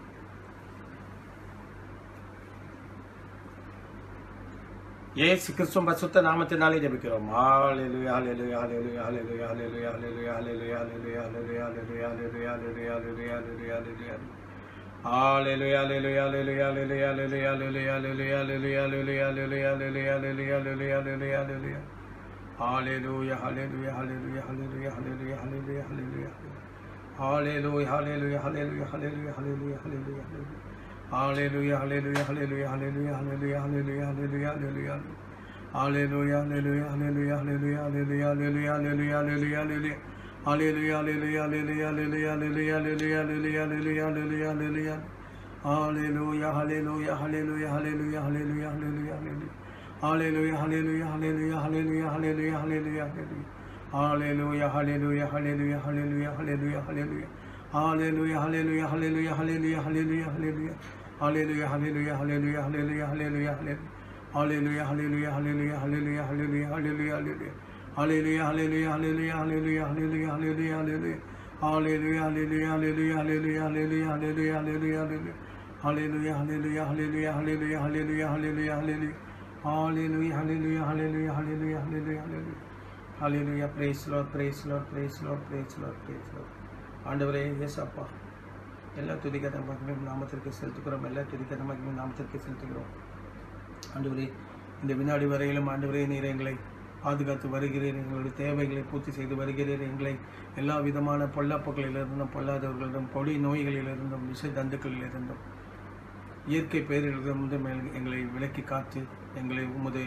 [SPEAKER 1] இயேசு கிறிஸ்து பரிசுத்த நாமத்தினாலே ஜெபிக்கிறோம். ஹல்லேலூயா ஹல்லேலூயா ஹல்லேலூயா ஹல்லேலூயா ஹல்லேலூயா ஹல்லேலூயா ஹல்லேலூயா ஹல்லேலூயா ஹல்லேலூயா ஹல்லேலூயா ஹல்லேலூயா ஹல்லேலூயா ஹல்லேலூயா ஹல்லேலூயா Hallelujah, hallelujah, hallelujah, hallelujah, hallelujah, hallelujah, hallelujah, hallelujah, hallelujah, hallelujah, hallelujah, hallelujah, hallelujah. Hallelujah, hallelujah, hallelujah, hallelujah, hallelujah, hallelujah, hallelujah. Hallelujah, hallelujah, hallelujah, hallelujah, hallelujah, hallelujah. Hallelujah, hallelujah, hallelujah, hallelujah, hallelujah, hallelujah, hallelujah, hallelujah. Hallelujah, hallelujah, hallelujah, hallelujah, hallelujah, hallelujah, hallelujah, hallelujah, hallelujah. Hallelujah, hallelujah, hallelujah, hallelujah, hallelujah, hallelujah, hallelujah, hallelujah, hallelujah. Hallelujah, hallelujah, hallelujah, hallelujah, hallelujah, hallelujah, hallelujah. Hallelujah, hallelujah, hallelujah, hallelujah, hallelujah, hallelujah, hallelujah. Hallelujah, hallelujah, hallelujah, hallelujah, hallelujah, hallelujah. Hallelujah, hallelujah, hallelujah, hallelujah, hallelujah, hallelujah. Hallelujah, hallelujah, hallelujah, hallelujah, hallelujah, hallelujah. Hallelujah, hallelujah, hallelujah, hallelujah, hallelujah, hallelujah, hallelujah. Hallelujah, hallelujah, hallelujah, hallelujah, hallelujah, hallelujah, hallelujah. Hallelujah, hallelujah, hallelujah, hallelujah, hallelujah, hallelujah, hallelujah, hallelujah. Hallelujah, hallelujah, hallelujah, hallelujah, hallelujah, hallelujah, hallelujah. Hallelujah, hallelujah, hallelujah, hallelujah, hallelujah, hallelujah. Hallelujah, praise Lord, praise Lord, praise Lord, praise Lord, praise Lord. ஆண்டவரே இயேசுப்பா, எல்லா துதிக்கத மகிமையும் நாமத்திற்கு செலுத்துகிறோம். எல்லா துதிக்கத மகிமையும் நாமத்திற்கு செலுத்துகிறோம். ஆண்டவரே, இந்த வினாடி வரையிலும் ஆண்டவரே நீர் எங்களை பாதுகாத்து வருகிறீர். எங்களுடைய தேவைகளை பூர்த்தி செய்து வருகிறீர். எங்களை எல்லா விதமான பொல்லாப்புகளிலிருந்தும், பொல்லாதவர்களிடம், கொடி நோய்களிலிருந்தும், விஷ தந்துக்களிலிருந்தும், இயற்கை பேரிலிருந்தும் எங்களை விலக்கி காத்து எங்களை உமது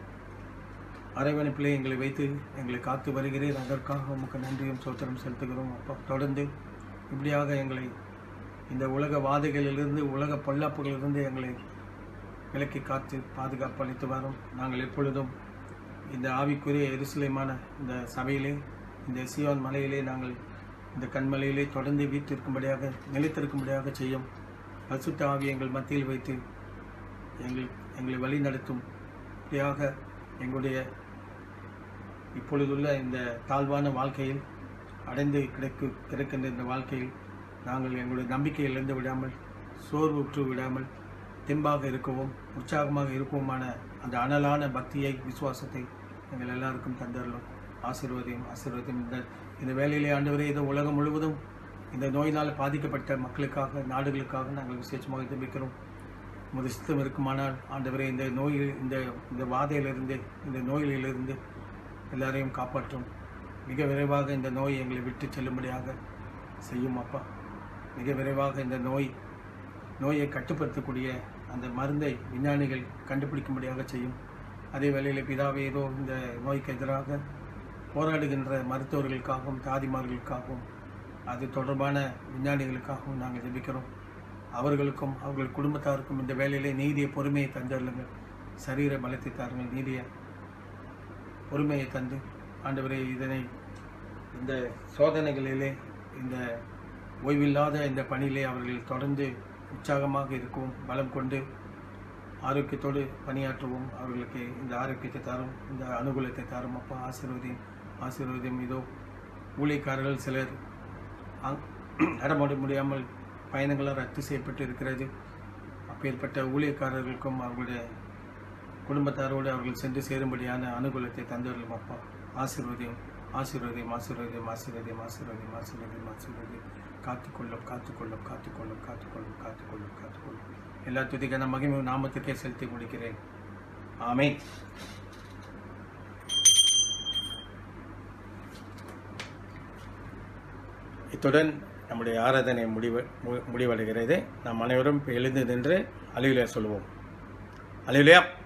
[SPEAKER 1] அரவணைப்பிலே எங்களை வைத்து எங்களை காத்து வருகிறீர். அதற்காக உமக்கு நன்றியும் சோத்திரம் செலுத்துகிறோம். அப்போ தொடர்ந்து இப்படியாக எங்களை இந்த உலக வாதைகளிலிருந்து, உலக பொல்லாப்புகளிலிருந்து எங்களை விலக்கி காத்து பாதுகாப்பு அளித்து வரும். நாங்கள் எப்பொழுதும் இந்த ஆவிக்குரிய எருசலேமான இந்த சபையிலே, இந்த சீயோன் மலையிலே, நாங்கள் இந்த கண்மலையிலே தொடர்ந்து வீட்டிற்கும்படியாக, நிலைத்திருக்கும்படியாக செய்யும் பரிசுத்த ஆவி எங்கள் மத்தியில் வைத்து எங்களை வழி நடத்தும். இப்படியாக எங்களுடைய இப்பொழுதுள்ள இந்த தாழ்வான வாழ்க்கையில் அடைந்து கிடக்கின்ற இந்த வாழ்க்கையில் நாங்கள் எங்களுடைய நம்பிக்கையிலிருந்து விடாமல், சோர்வுற்று விடாமல், தெம்பாக இருக்கவும், உற்சாகமாக இருக்கவுமான அந்த அனலான பக்தியை, விசுவாசத்தை எங்கள் எல்லாருக்கும் தந்தரலும். ஆசீர்வதியும். இந்த வேலையிலே ஆண்டவரே, இந்த உலகம் முழுவதும் இந்த நோயினால் பாதிக்கப்பட்ட மக்களுக்காக, நாடுகளுக்காக நாங்கள் விசேஷமாக ஜெபிக்கிறோம். உமது சித்தம் இருக்குமானால் ஆண்டவரே, இந்த நோயில், இந்த வாதையிலிருந்து, இந்த நோயிலிருந்து எல்லாரையும் காப்பாற்றும். மிக விரைவாக இந்த நோய் எங்களை விட்டு செல்லும்படியாக செய்யும் அப்பா. மிக விரைவாக இந்த நோயை கட்டுப்படுத்தக்கூடிய அந்த மருந்தை விஞ்ஞானிகள் கண்டுபிடிக்கும்படியாக செய்யும். அதே வேளையில் பிதாவே, ஏதோ இந்த நோய்க்கு எதிராக போராடுகின்ற மருத்துவர்களுக்காகவும், தாதிமார்களுக்காகவும், அது தொடர்பான விஞ்ஞானிகளுக்காகவும் நாங்கள் ஜெபிக்கிறோம். அவர்களுக்கும் அவர்கள் குடும்பத்தாருக்கும் இந்த வேலையிலே நீதிய பொறுமையை தந்தருளுங்கள். சரீர பலத்தை தாருங்கள். நீதிய பொறுமையை தந்து ஆண்டவரே, இந்த சோதனைகளிலே, இந்த ஓய்வில்லாத இந்த பணியிலே அவர்கள் தொடர்ந்து உற்சாகமாக இருக்கவும், பலம் கொண்டு ஆரோக்கியத்தோடு பணியாற்றுவோம். அவர்களுக்கு இந்த ஆரோக்கியத்தை தாரும், இந்த அனுகூலத்தை தாரும் அப்பா. ஆசீர்வதியும். இதோ ஊழியக்காரர்கள் சிலர் நடமாட முடியாமல் பயணங்களால் ரத்து செய்யப்பட்டு இருக்கிறது. அப்பேற்பட்ட ஊழியக்காரர்களுக்கும் அவர்களுடைய குடும்பத்தாரோடு அவர்கள் சென்று சேரும்படியான அனுகூலத்தை தந்தவர்களும் அப்பா. ஆசீர்வதியும். காத்துக்கொள்ளும். எல்லா துதிக்கான மகிமை நாமத்துக்கே செலுத்தி முடிக்கிறேன். ஆமென். இத்துடன் நம்முடைய ஆராதனை முடிவடைகிறது. நாம் அனைவரும் எழுந்து நின்று அல்லேலூயா சொல்லுவோம். அல்லேலூயா.